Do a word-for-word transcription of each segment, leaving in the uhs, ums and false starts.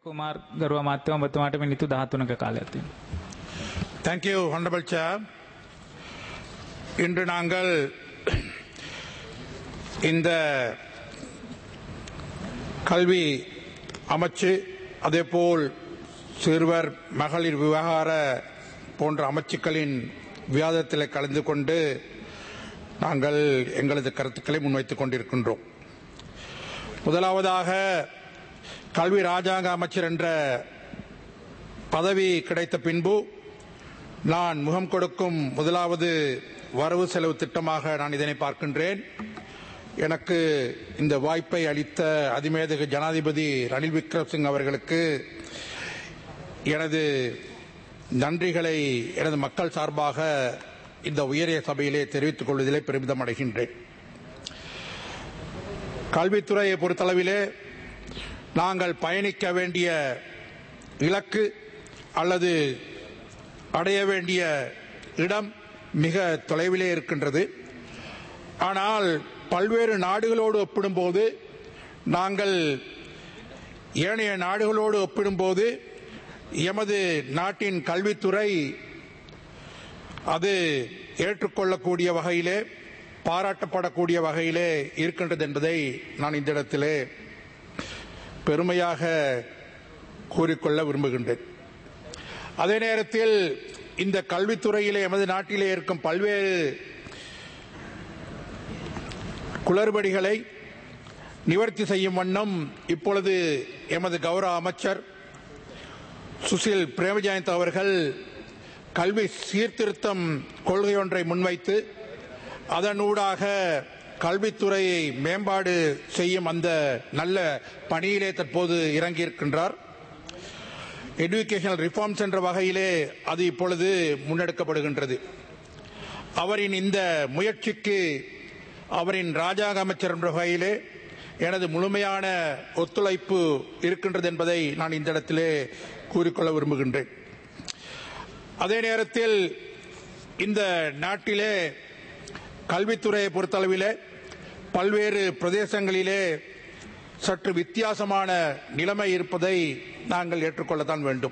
कुमार गरुआ माते ඔබතුමාට මිනිත්තු දහතුනක කාලයක් තියෙනවා. Thank you, Honorable Chair. இன்று நாங்கள் இந்த கல்வி அமைச்சு அதேபோல் சிறுவர் மகளிர் விவகார போன்ற அமைச்சுக்களின் விவாதத்தில் கலந்து கொண்டு நாங்கள் எங்களது கருத்துக்களை முன்வைத்துக் கொண்டிருக்கின்றோம். முதலாவதாக கல்வி ராஜாங்க அமைச்சர் என்ற பதவி கிடைத்த பின்பு நான் முகம் கொடுக்கும் முதலாவது வரவு செலவு திட்டமாக நான் இதனை பார்க்கின்றேன். எனக்கு இந்த வாய்ப்பை அளித்த அதிமேதகு ஜனாதிபதி ரணில் விக்ரமசிங்க அவர்களுக்கு எனது நன்றிகளை எனது மக்கள் சார்பாக இந்த உயரிய சபையிலே தெரிவித்துக் கொள்வதிலே பெருமிதம் அடைகின்றேன். கல்வித்துறையை பொறுத்தளவிலே நாங்கள் பயணிக்க வேண்டிய இலக்கு அல்லது அடைய வேண்டிய இடம் மிக தொலைவிலே இருக்கின்றது. ஆனால் பல்வேறு நாடுகளோடு ஒப்பிடும்போது நாங்கள் ஏனைய நாடுகளோடு ஒப்பிடும்போது எமது நாட்டின் கல்வித்துறை அது ஏற்றுக்கொள்ளக்கூடிய வகையிலே பாராட்டப்படக்கூடிய வகையிலே இருக்கின்றது என்பதை நான் இந்த இடத்திலே பெருமையாக கூறிக்கொள்ள விரும்புகின்றேன். அதே நேரத்தில் இந்த கல்வித்துறையிலே எமது நாட்டிலே இருக்கும் பல்வேறு குளறுபடிகளை நிவர்த்தி செய்யும் வண்ணம் இப்பொழுது எமது கௌரவ அமைச்சர் சுசில் பிரேமஜயந்த் அவர்கள் கல்வி சீர்திருத்தம் கொள்கை ஒன்றை முன்வைத்து அதனூடாக கல்வித்துறையை மேம்பாடு செய்யும் அந்த நல்ல பணியிலே தற்போது இறங்கியிருக்கின்றார். எஜுகேஷனல் ரிஃபார்ம்ஸ் என்ற வகையிலே அது இப்பொழுது முன்னெடுக்கப்படுகின்றது. அவரின் இந்த முயற்சிக்கு அவரின் ராஜாங்க அமைச்சர் என்ற வகையிலே எனது முழுமையான ஒத்துழைப்பு இருக்கின்றது என்பதை நான் இந்த இடத்திலே கூறிக்கொள்ள விரும்புகின்றேன். அதே நேரத்தில் இந்த நாட்டிலே கல்வித்துறையை பொறுத்தளவிலே பல்வேறு பிரதேசங்களிலே சற்று வித்தியாசமான நிலைமை இருப்பதை நாங்கள் ஏற்றுக்கொள்ளத்தான் வேண்டும்.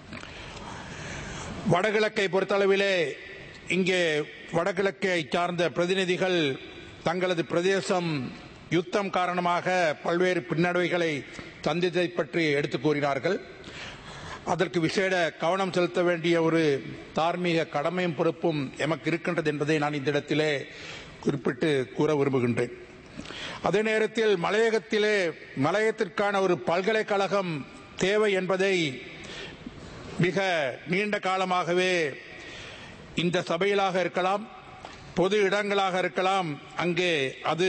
வடகிழக்கை பொறுத்தளவிலே இங்கே வடகிழக்கை சார்ந்த பிரதிநிதிகள் தங்களது பிரதேசம் யுத்தம் காரணமாக பல்வேறு பின்னடைவுகளை சந்தித்ததை பற்றி எடுத்துக் கூறினார்கள். அதற்கு விசேட கவனம் செலுத்த வேண்டிய ஒரு தார்மீக கடமையும் பொறுப்பும் எமக்கு இருக்கின்றது என்பதை நான் இந்த இடத்திலே குறிப்பிட்டு கூற விரும்புகின்றேன். அதே நேரத்தில் மலையகத்திலே மலையகத்திற்கான ஒரு பல்கலைக்கழகம் தேவை என்பதை மிக நீண்ட காலமாகவே இந்த சபையிலாக இருக்கலாம், பொது இடங்களாக இருக்கலாம், அங்கே அது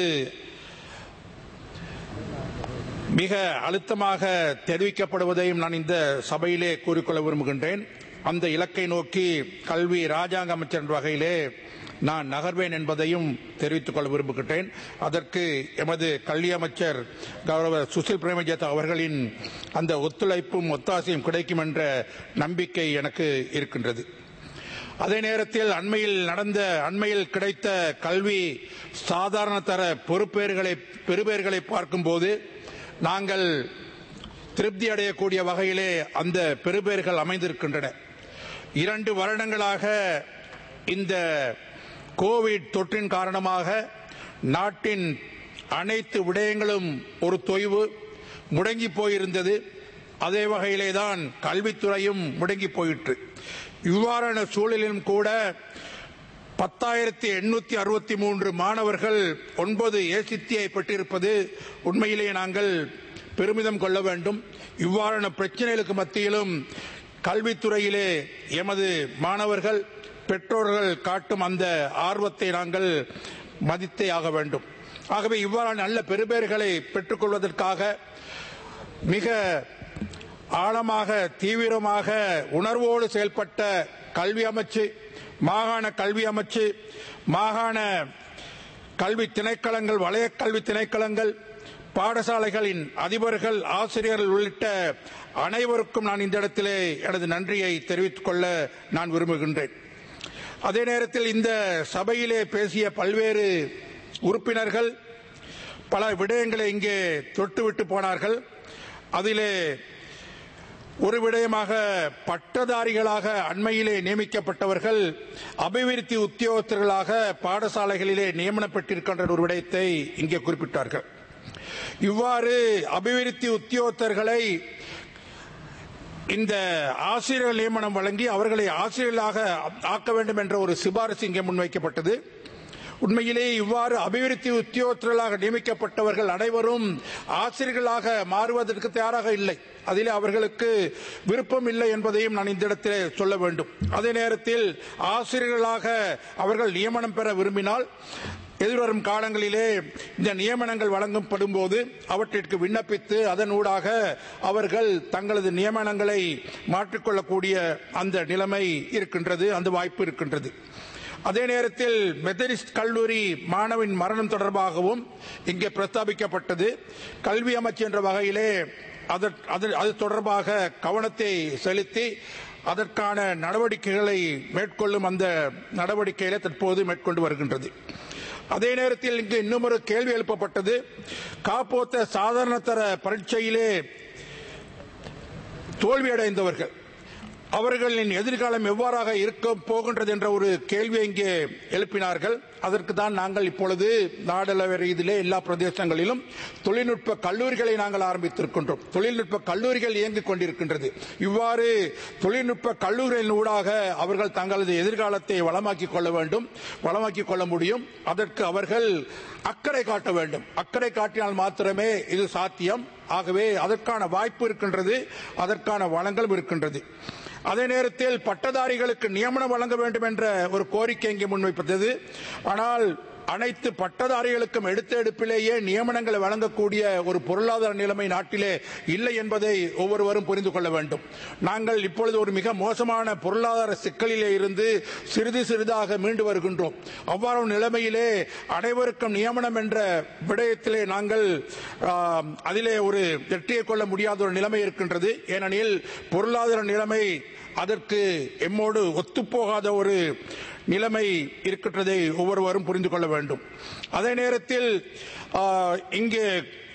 மிக அழுத்தமாக தெரிவிக்கப்படுவதையும் நான் இந்த சபையிலே கூறிக்கொள்ள விரும்புகின்றேன். அந்த இலக்கை நோக்கி கல்வி ராஜாங்க அமைச்சர் என்ற வகையிலே நான் நகர்வேன் என்பதையும் தெரிவித்துக் கொள்ள விரும்புகின்றேன். அதற்கு எமது கல்வி அமைச்சர் கௌரவ சுசில் பிரேமஜயந்த் அவர்களின் அந்த ஒத்துழைப்பும் ஒத்தாசையும் கிடைக்கும் என்ற நம்பிக்கை எனக்கு இருக்கின்றது. அதே நேரத்தில் அண்மையில் நடந்த அண்மையில் கிடைத்த கல்வி சாதாரண தர பொறுப்பேறுகளை பெறுபேறுகளை பார்க்கும்போது நாங்கள் திருப்தி அடையக்கூடிய வகையிலே அந்த பெறுபேறுகள் அமைந்திருக்கின்றன. இரண்டு வருடங்களாக இந்த கோவிட் தொற்றின் காரணமாக நாட்டின் அனைத்து விடயங்களும் ஒரு தொய்வு முடங்கி போயிருந்தது. அதே வகையிலே தான் கல்வித்துறையும் முடங்கி போயிற்று. இவ்வாறான சூழலிலும் கூட பத்தாயிரத்தி எண்ணூத்தி அறுபத்தி மூன்று மாணவர்கள் ஒன்பது ஏசித்தியை பெற்றிருப்பது உண்மையிலேயே நாங்கள் பெருமிதம் கொள்ள வேண்டும். இவ்வாறான பிரச்சனைகளுக்கு மத்தியிலும் கல்வித்துறையிலே எமது மாணவர்கள் பெற்றோர்கள் காட்டும் அந்த ஆர்வத்தை நாங்கள் மதித்தே ஆக வேண்டும். ஆகவே இவ்வாறான நல்ல பெறுபேறுகளை பெற்றுக் கொள்வதற்காக மிக ஆழமாக தீவிரமாக உணர்வோடு செயல்பட்ட கல்வி அமைச்சு, மாகாண கல்வி அமைச்சு, மாகாண கல்வி திணைக்களங்கள், வலய கல்வி திணைக்களங்கள், பாடசாலைகளின் அதிபர்கள், ஆசிரியர்கள் உள்ளிட்ட அனைவருக்கும் நான் இந்த இடத்திலே எனது நன்றியை தெரிவித்துக் கொள்ள நான் விரும்புகின்றேன். அதே நேரத்தில் இந்த சபையிலே பேசிய பல்வேறு உறுப்பினர்கள் பல விடயங்களை இங்கே தொட்டுவிட்டு போனார்கள். அதிலே ஒரு விடயமாக பட்டதாரிகளாக அண்மையிலே நியமிக்கப்பட்டவர்கள் அபிவிருத்தி உத்தியோகத்தர்களாக பாடசாலைகளிலே நியமனம் பெற்றிருக்கின்ற ஒரு விடயத்தை இங்கே குறிப்பிட்டார்கள். இவ்வாறு அபிவிருத்தி உத்தியோகத்தர்களை இந்த ஆசிரியர் நியமனம் வழங்கி அவர்களை ஆசிரியர்களாக ஆக்க வேண்டும் என்ற ஒரு சிபாரிசு இங்கே முன்வைக்கப்பட்டது. உண்மையிலே இவ்வாறு அபிவிருத்தி உத்தியோகத்தர்களாக நியமிக்கப்பட்டவர்கள் அனைவரும் ஆசிரியர்களாக மாறுவதற்கு தயாராக இல்லை. அதிலே அவர்களுக்கு விருப்பம் இல்லை என்பதையும் நான் இந்த இடத்திலே சொல்ல வேண்டும். அதே நேரத்தில் ஆசிரியர்களாக அவர்கள் நியமனம் பெற விரும்பினால் எதிர்வரும் காலங்களிலே இந்த நியமனங்கள் வழங்கப்படும் போது அவற்றிற்கு விண்ணப்பித்து அதனூடாக அவர்கள் தங்களது நியமனங்களை மாற்றிக்கொள்ளக்கூடிய அந்த நிலைமை இருக்கின்றது, அந்த வாய்ப்பு இருக்கின்றது. அதே நேரத்தில் மெத்தடிஸ்ட் கல்லூரி மாணவின் மரணம் தொடர்பாகவும் இங்கே பிரஸ்தாபிக்கப்பட்டது. கல்வி அமைச்சு என்ற வகையிலே அது தொடர்பாக கவனத்தை செலுத்தி அதற்கான நடவடிக்கைகளை மேற்கொள்ளும் அந்த நடவடிக்கைகளை தற்போது மேற்கொண்டு வருகின்றது. அதே நேரத்தில் இங்கு இன்னும் ஒரு கேள்வி எழுப்பப்பட்டது. காப்போத்த சாதாரண தர பரீட்சையிலே தோல்வியடைந்தவர்கள் அவர்களின் எதிர்காலம் எவ்வாறாக இருக்க போகின்றது என்ற ஒரு கேள்வியை இங்கே எழுப்பினார்கள். அதற்கு தான் நாங்கள் இப்பொழுது நாடளவு ரீதியிலே எல்லா பிரதேசங்களிலும் தொழில்நுட்ப கல்லூரிகளை நாங்கள் ஆரம்பித்திருக்கின்றோம். தொழில்நுட்ப கல்லூரிகள் இயங்கிக் கொண்டிருக்கின்றது. இவ்வாறு தொழில்நுட்ப கல்லூரிகளின் ஊடாக அவர்கள் தங்களது எதிர்காலத்தை வளமாக்கிக் கொள்ள வேண்டும், வளமாக்கிக் கொள்ள முடியும். அதற்கு அவர்கள் அக்கறை காட்ட வேண்டும். அக்கறை காட்டினால் மாத்திரமே இது சாத்தியம். ஆகவே அதற்கான வாய்ப்பு இருக்கின்றது, அதற்கான வளங்களும் இருக்கின்றது. அதே நேரத்தில் பட்டதாரிகளுக்கு நியமனம் வழங்க வேண்டும் என்ற ஒரு கோரிக்கை இங்கே முன்வைப்பட்டது. ஆனால் அனைத்து பட்டதாரிகளுக்கும் எடுத்த எடுப்பிலேயே நியமனங்களை வழங்கக்கூடிய ஒரு பொருளாதார நிலைமை நாட்டிலே இல்லை என்பதை ஒவ்வொருவரும் புரிந்து கொள்ள வேண்டும். நாங்கள் இப்பொழுது ஒரு மிக மோசமான பொருளாதார சிக்கலிலே இருந்து சிறிது சிறிதாக மீண்டு வருகின்றோம். அவ்வாறு நிலைமையிலே அனைவருக்கும் நியமனம் என்ற விடயத்திலே நாங்கள் அதிலே ஒரு வெற்றியை கொள்ள முடியாத ஒரு நிலைமை இருக்கின்றது. ஏனெனில் பொருளாதார நிலைமை அதற்கு எம்மோடு ஒத்துப்போகாத ஒரு நிலைமை இருக்கின்றதை ஒவ்வொருவரும் புரிந்து கொள்ள வேண்டும். அதே நேரத்தில் இங்கே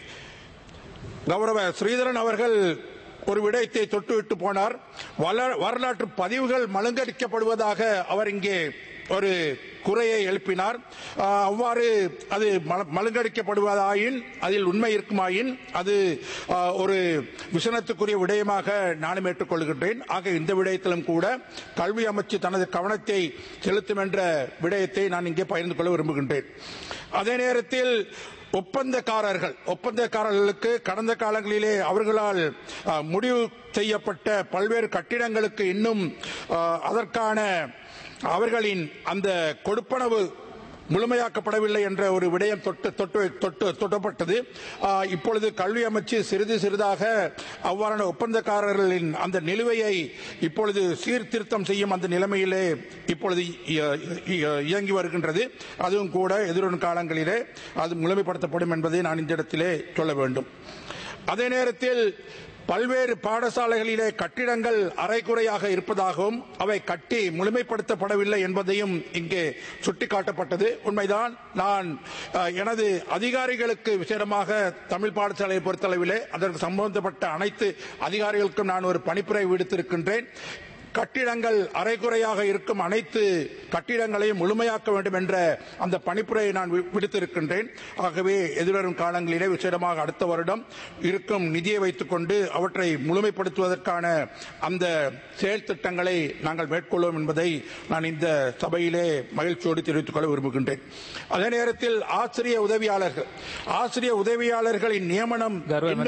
கௌரவ ஸ்ரீதரன் அவர்கள் ஒரு விடயத்தை தொட்டுவிட்டு போனார். வரலாற்று பதிவுகள் மழுங்கடிக்கப்படுவதாக அவர் இங்கே ஒரு குறையை எழுப்பினார். அவ்வாறு அது மழுங்கடிக்கப்படுவதாயின் அதில் உண்மை இருக்குமாயின் அது ஒரு விசனத்துக்குரிய விடயமாக நானும் ஏற்றுக்கொள்கின்றேன். ஆக இந்த விடயத்திலும் கூட கல்வி அமைச்சு தனது கவனத்தை செலுத்தும் என்ற விடயத்தை நான் இங்கே பகிர்ந்து கொள்ள விரும்புகின்றேன். அதே நேரத்தில் ஒப்பந்தக்காரர்கள் ஒப்பந்தக்காரர்களுக்கு கடந்த காலங்களிலே அவர்களால் முடிவு செய்யப்பட்ட பல்வேறு கட்டிடங்களுக்கு இன்னும் அதற்கான அவர்களின் அந்த கொடுப்பனவு முழுமையாக்கப்படவில்லை என்ற ஒரு விடயம் தொட்டு தொட்டு தொட்டு தொட்டப்பட்டது. இப்பொழுது கல்வி அமைச்சு சிறிது சிறிதாக அவ்வாறான ஒப்பந்தக்காரர்களின் அந்த நிலுவையை இப்பொழுது சீர்திருத்தம் செய்யும் அந்த நிலைமையிலே இப்பொழுது இயங்கி வருகின்றது. அதுவும் கூட எதிர்வரும் காலங்களிலே அது முழுமைப்படுத்தப்படும் என்பதை நான் இந்த இடத்திலே சொல்ல வேண்டும். அதே நேரத்தில் பல்வேறு பாடசாலைகளிலே கட்டிடங்கள் அரைகுறையாக இருப்பதாகவும் அவை கட்டி முழுமைப்படுத்தப்படவில்லை என்பதையும் இங்கே சுட்டிக்காட்டப்பட்டது. உண்மைதான். நான் எனது அதிகாரிகளுக்கு விசேடமாக தமிழ் பாடசாலையை பொறுத்தளவிலே அதற்கு சம்பந்தப்பட்ட அனைத்து அதிகாரிகளுக்கும் நான் ஒரு பணிப்புரை விடுத்திருக்கின்றேன். கட்டிடங்கள் அரைகுறையாக இருக்கும் அனைத்து கட்டிடங்களையும் முழுமையாக்க வேண்டும் என்ற அந்த பணிப்புரையை நான் விடுத்திருக்கின்றேன். ஆகவே எதிர்வரும் காலங்களிலே விசேடமாக அடுத்த வருடம் இருக்கும் நிதியை வைத்துக் கொண்டு அவற்றை முழுமைப்படுத்துவதற்கான அந்த செயல் திட்டங்களை நாங்கள் மேற்கொள்வோம் என்பதை நான் இந்த சபையிலே மகிழ்ச்சியோடு தெரிவித்துக் கொள்ள விரும்புகின்றேன். அதே நேரத்தில் ஆசிரிய உதவியாளர்கள் ஆசிரிய உதவியாளர்களின் நியமனம்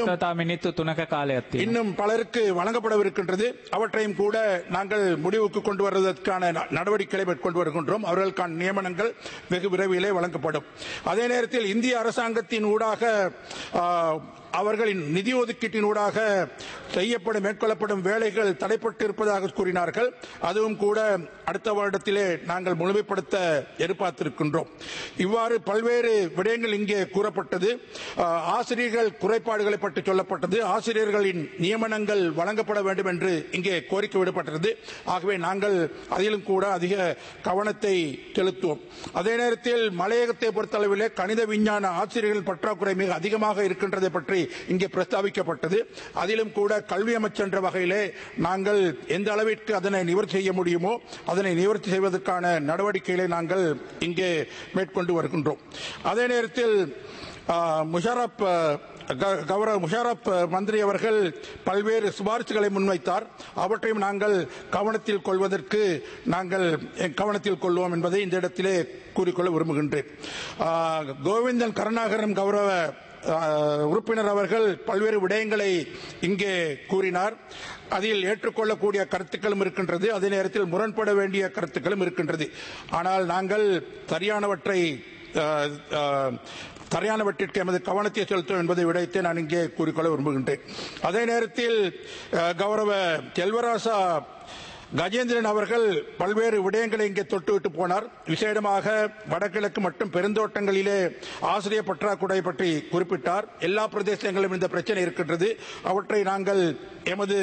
இன்னும் பலருக்கு வழங்கப்படவிருக்கின்றது. அவற்றையும் கூட நாங்கள் முடிவுக்கு கொண்டு வருவதற்கான நடவடிக்கைகளை மேற்கொண்டு வருகின்றோம். அவர்களுக்கான நியமனங்கள் வெகு விரைவிலே வழங்கப்படும். அதே நேரத்தில் இந்திய அரசாங்கத்தின் ஊடாக அவர்களின் நிதி ஒதுக்கீட்டின் ஊடாக செய்யப்படும் மேற்கொள்ளப்படும் வேலைகள் தடைப்பட்டு இருப்பதாக கூறினார்கள். அதுவும் கூட அடுத்த வருடத்திலே நாங்கள் முழுமைப்படுத்த எதிர்பார்த்திருக்கின்றோம். இவ்வாறு பல்வேறு விடயங்கள் இங்கே கூறப்பட்டது. ஆசிரியர்கள் குறைபாடுகளை பற்றி சொல்லப்பட்டது. ஆசிரியர்களின் நியமனங்கள் வழங்கப்பட வேண்டும் என்று இங்கே கோரிக்கை விடப்பட்டது. இருக்கின்றது. ஆகவே நாங்கள் அதிலும் கூட அதிக கவனத்தை செலுத்துவோம். அதே நேரத்தில் மலையகத்தை பொறுத்தளவிலே கணித விஞ்ஞான ஆசிரியர்கள் பற்றாக்குறை மிக அதிகமாக இருக்கின்றதை பற்றி இங்கே பிரஸ்தாபிக்கப்பட்டது. அதிலும் கூட கல்வி அமைச்சர் என்ற வகையிலே நாங்கள் எந்த அளவிற்கு அதனை நிவர்த்தி செய்ய முடியுமோ அதனை நிவர்த்தி செய்வதற்கான நடவடிக்கைகளை நாங்கள் இங்கே மேற்கொண்டு வருகின்றோம். அதே நேரத்தில் முஷரப் கௌரவ முஷரப் மந்திரி அவர்கள் பல்வேறு சிபாரிசுகளை முன்வைத்தார். அவற்றையும் நாங்கள் கவனத்தில் கொள்வதற்கு நாங்கள் கவனத்தில் கொள்வோம் என்பதை இந்த இடத்திலே கூறிக்கொள்ள விரும்புகின்றேன். கோவிந்தன் கருணாகரன் கௌரவ உறுப்பினர் அவர்கள் பல்வேறு விடயங்களை இங்கே கூறினார். அதில் ஏற்றுக்கொள்ளக்கூடிய கருத்துக்களும் இருக்கின்றது, அதே நேரத்தில் முரண்பட வேண்டிய கருத்துக்களும் இருக்கின்றது. ஆனால் நாங்கள் சரியானவற்றை சரியானவற்றிற்கு எமது கவனத்தை செலுத்தும் என்பதை விடயத்தை நான் இங்கே கூறிக்கொள்ள விரும்புகின்றேன். அதே நேரத்தில் கௌரவ செல்வராசா கஜேந்திரன் அவர்கள் பல்வேறு விடயங்களை இங்கே தொட்டுவிட்டு போனார். விசேடமாக வடகிழக்கு மற்றும் பெருந்தோட்டங்களிலே ஆசிரியர் பற்றாக்குறை பற்றி குறிப்பிட்டார். எல்லா பிரதேசங்களிலும் இந்த பிரச்சனை இருக்கின்றது. அவற்றை நாங்கள் எமது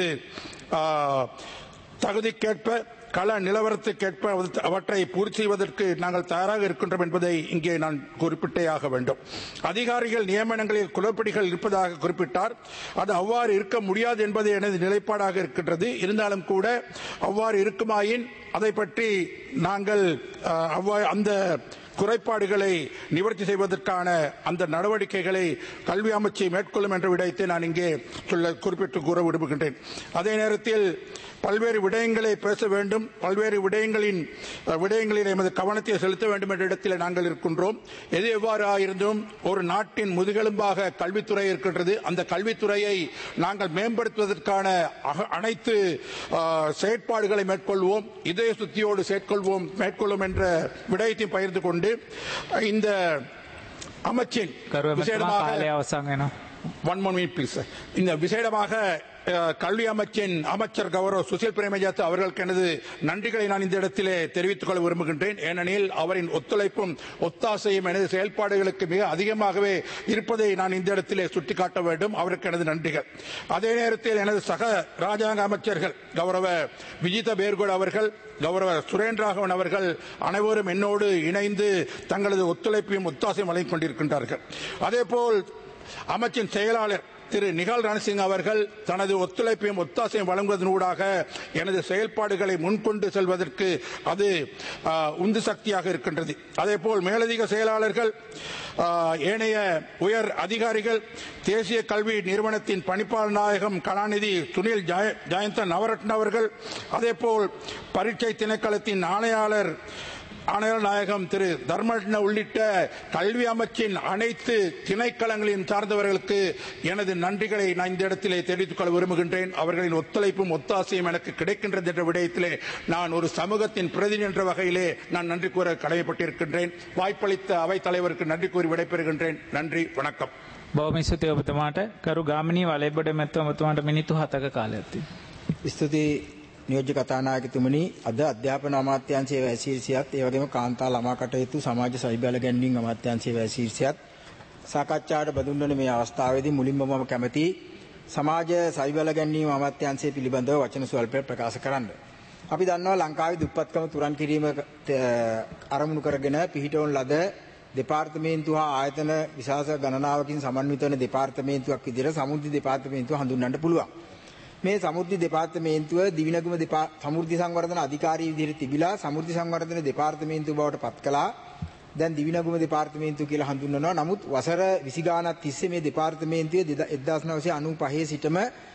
தகுதிக்கேற்ப கள நிலவரத்துக்கேற்ப அவற்றை பூர்த்தி செய்வதற்கு நாங்கள் தயாராக இருக்கின்றோம் என்பதை இங்கே நான் குறிப்பிட்டே ஆக வேண்டும். அதிகாரிகள் நியமனங்களில் குளறுபடிகள் இருப்பதாக குறிப்பிட்டார். அது அவ்வாறு இருக்க முடியாது என்பது எனது நிலைப்பாடாக இருக்கின்றது. இருந்தாலும் கூட அவ்வாறு இருக்குமாயின் அதை பற்றி நாங்கள் அந்த குறைபாடுகளை நிவர்த்தி செய்வதற்கான அந்த நடவடிக்கைகளை கல்வி அமைச்சு மேற்கொள்ளும் என்ற விடயத்தை நான் இங்கே சொல்ல குறிப்பிட்டு கூற விரும்புகின்றேன். அதே நேரத்தில் பல்வேறு விடயங்களை பேச வேண்டும், பல்வேறு விடயங்களின் விடயங்களில் எமது கவனத்தை செலுத்த வேண்டும் என்ற இடத்தில் நாங்கள் இருக்கின்றோம். எது எவ்வாறு ஆயிருந்தும் ஒரு நாட்டின் முதுகெலும்பாக கல்வித்துறை இருக்கின்றது. அந்த கல்வித்துறையை நாங்கள் மேம்படுத்துவதற்கான அனைத்து செயற்பாடுகளை மேற்கொள்வோம், இதய சுத்தியோடு செயற்கொள்வோம் மேற்கொள்ளும் என்ற விடயத்தையும் பகிர்ந்து கொண்டு இந்த அமைச்சின் ஒன் மோர் மினிட் ப்ளீஸ் இந்த விசேடமாக கல்வி அமைச்சின் அமைச்சர் கௌரவ சுசில் பிரேமஜாத் அவர்களுக்கு எனது நன்றிகளை நான் இந்த இடத்திலே தெரிவித்துக் கொள்ள விரும்புகின்றேன். ஏனெனில் அவரின் ஒத்துழைப்பும் ஒத்தாசையும் எனது செயல்பாடுகளுக்கு மிக அதிகமாகவே இருப்பதை நான் இந்த இடத்திலே சுட்டிக்காட்ட வேண்டும். அவருக்கு எனது நன்றிகள். அதே நேரத்தில் எனது சக ராஜாங்க அமைச்சர்கள் கௌரவ விஜித பேர்கோட் அவர்கள், கௌரவ சுரேந்திராகவன் அவர்கள் அனைவரும் என்னோடு இணைந்து தங்களது ஒத்துழைப்பையும் ஒத்தாசையும் வழங்கிக் கொண்டிருக்கின்றார்கள். அதேபோல் அமைச்சின் செயலாளர் திரு நிகால் ரணசிங் அவர்கள் தனது ஒத்துழைப்பையும் ஒத்தாசையும் வழங்குவதனூடாக எனது செயல்பாடுகளை முன்கொண்டு செல்வதற்கு அது உந்து சக்தியாக இருக்கின்றது. அதேபோல் மேலதிக செயலாளர்கள், ஏனைய உயர் அதிகாரிகள், தேசிய கல்வி நிறுவனத்தின் பணிப்பாளர் நாயகம் கலாநிதி சுனில் ஜெயந்த நவரத்ன அவர்கள், அதேபோல் பரீட்சை திணைக்களத்தின் ஆணையாளர் ஆணையர் நாயகம் திரு தர்மரட்ன உள்ளிட்ட கல்வி அமைச்சின் அனைத்து திணைக்களங்களையும் சார்ந்தவர்களுக்கு எனது நன்றிகளை நான் இந்த இடத்திலே தெரிவித்துக் கொள்ள விரும்புகின்றேன். அவர்களின் ஒத்துழைப்பும் ஒத்தாசையும் எனக்கு கிடைக்கின்றது என்ற விடயத்திலே நான் ஒரு சமூகத்தின் பிரதிநிதி என்ற வகையிலே நான் நன்றி கூற கடமைப்பட்டிருக்கின்றேன். வாய்ப்பளித்த அவைத் தலைவருக்கு நன்றி கூறி விடைபெறுகின்றேன். நன்றி, வணக்கம். බොහොම ස්තුතියි ඔබතුමාට. කරු ගාමිණී වලේබඩ මැතිතුමා ඔබතුමාට මිනිත්තු හතක කාලයක් තියෙනවා. ස්තුතියි නියෝජ්‍ය කතානායකතුමනි. අද අධ්‍යාපන අමාත්‍යාංශයේ වැසීර්සියත් ඒ වගේම කාන්තා ළමා කටයුතු සමාජ සවිබල ගැන්වීම් අමාත්‍යාංශයේ වැසීර්සියත් සාකච්ඡාවට බඳුන් වන මේ අවස්ථාවේදී මුලින්ම මම කැමැති සමාජ සවිබල ගැන්වීම් අමාත්‍යාංශය පිළිබඳව වචන ස්වල්පයක් ප්‍රකාශ කරන්න. අපි දන්නවා ලංකාවේ දුප්පත්කම තුරන් කිරීම අරමුණු කරගෙන පිහිටවන ලද දෙපාර්තමේන්තුව හා ආයතන විශාල ගණනාවකින් සමන්විත වන දෙපාර්තමේන්තුවක් විදිහට සමුද්‍රි දෙපාර්තමේන්තුව හඳුන්වන්න පුළුවන්. මේ සමුද්‍රි දෙපාර්තමේන්තුව දිවිනගම සමුද්‍රි සංවර්ධන අධිකාරී විදිහට තිබිලා සමුද්‍රි සංවර්ධන දෙපාර්තමේන්තුව බවට පත් කළා. දැන් දිවිනගම දෙපාර්තමේන්තුව කියලා හඳුන්වනවා. නමුත් වසර විසි ගාණක් තිස්සේ මේ දෙපාර්තමේන්තුවේ එක්දාස් නවසිය අනූ පහේ සිටම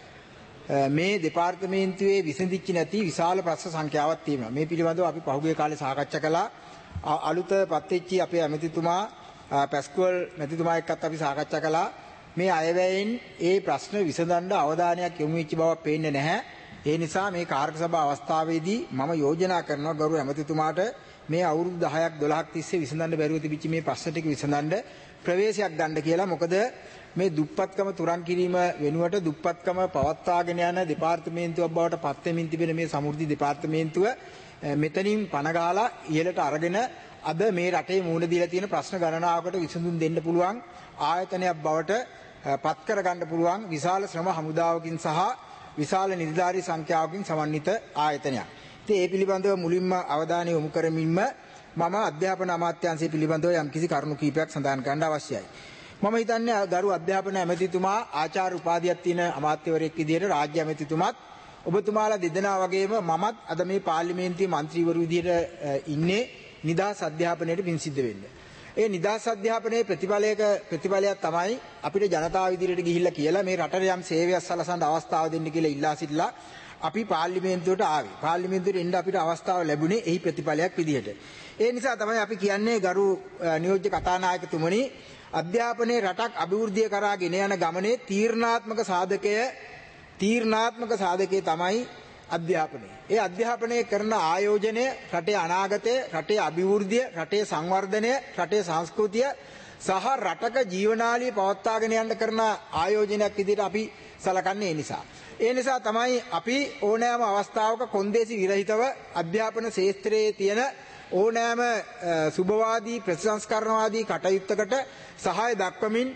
මේ දෙපාර්තමේන්තුවේ විසඳිච්ච නැති විශාල ප්‍රශ්න සංඛ්‍යාවක් තියෙනවා. මේ පිළිබඳව අපි පහුගිය කාලේ සාකච්ඡා කළා. අලුත පත්වෙච්චි අපේ ඇමතිතුමා පැස්කුවල් මැතිතුමා එක්කත් අපි සාකච්ඡා කළා. මේ අයවැයෙන් ඒ ප්‍රශ්න විසඳන්න අවධානයක් යොමු වෙච්ච බව පේන්නේ නැහැ. ඒ නිසා මේ කාර්ක සභා අවස්ථාවේදී මම යෝජනා කරනවා ගරු ඇමතිතුමාට මේ අවුරුදු දහයක් දොළහක් තිස්සේ විසඳන්න බැරුව තිබිච්ච මේ ප්‍රශ්න ටික විසඳන්න ප්‍රවේශයක් ගන්න කියලා. මොකද මේ දුප්පත්කම තුරන් කිරීම වෙනුවට දුප්පත්කම පවත්වාගෙන යන දෙපාර්තමේන්තුවක් බවට පත් වෙමින් තිබෙන මේ සමෘද්ධි දෙපාර්තමේන්තුව මෙතනින් පණ ගහලා ඉහළට අරගෙන අද මේ රටේ මුහුණ දීලා තියෙන ප්‍රශ්න ගණනාවකට විසඳුම් දෙන්න පුළුවන් ආයතනයක් බවට පත් කර ගන්න පුළුවන් විශාල ශ්‍රම හමුදාවකින් සහ විශාල නිලධාරී සංඛ්‍යාවකින් සමන්විත ආයතනයක්. ඉතින් ඒ පිළිබඳව මුලින්ම අවධානය යොමු කරමින්ම මම අධ්‍යාපන අමාත්‍යාංශය පිළිබඳව යම්කිසි කරුණු කිහිපයක් සඳහන් කරන්න අවශ්‍යයි. මම හිතන්නේ ගරු අධ්‍යාපන ඇමතිතුමා ආචාර්ය උපාධියක් තියෙන අමාත්‍යවරයෙක් විදිහට රාජ්‍ය ඇමතිතුමාත් ඔබතුමාලා දෙදෙනා වගේම මමත් අද මේ පාර්ලිමේන්තුවේ മന്ത്രിවරු විදිහට ඉන්නේ නිදහස් අධ්‍යාපනයට පින් සිද්ධ වෙන්න. ඒ නිදහස් අධ්‍යාපනයේ ප්‍රතිඵලයක ප්‍රතිඵලයක් තමයි අපිට ජනතාව ඉදිරියට ගිහිල්ලා කියලා මේ රටට යම් සේවයක් සලසන්න අවස්ථාව දෙන්න කියලා ඉල්ලා සිටලා අපි පාර්ලිමේන්තුවට ආවේ. පාර්ලිමේන්තුවට එන්න අපිට අවස්ථාව ලැබුණේ එහි ප්‍රතිඵලයක් විදිහට. ඒ නිසා තමයි අපි කියන්නේ ගරු නියෝජ්‍ය කතානායකතුමනි අධ්‍යාපනයේ රටක් අභිවෘද්ධිය කරා ගෙන යන ගමනේ තීරණාත්මක සාධකය තීරණාත්මක සාධකයේ තමයි අධ්‍යාපනය. ඒ අධ්‍යාපනයේ කරන ආයෝජනය රටේ අනාගතය, රටේ අභිවෘද්ධිය, රටේ සංවර්ධනය, රටේ සංස්කෘතිය සහ රටක ජීවනාලිය පවත්වාගෙන යන්න කරන ආයෝජනයක් විදිහට අපි සලකන්නේ ඒ නිසා. ඒ නිසා තමයි අපි ඕනෑම අවස්ථාවක කොන්දේසි විරහිතව අධ්‍යාපන ශාස්ත්‍රයේ තියෙන ඕනෑම සුභවාදී ප්‍රතිසංස්කරණවාදී කටයුත්තකට සහාය දක්වමින්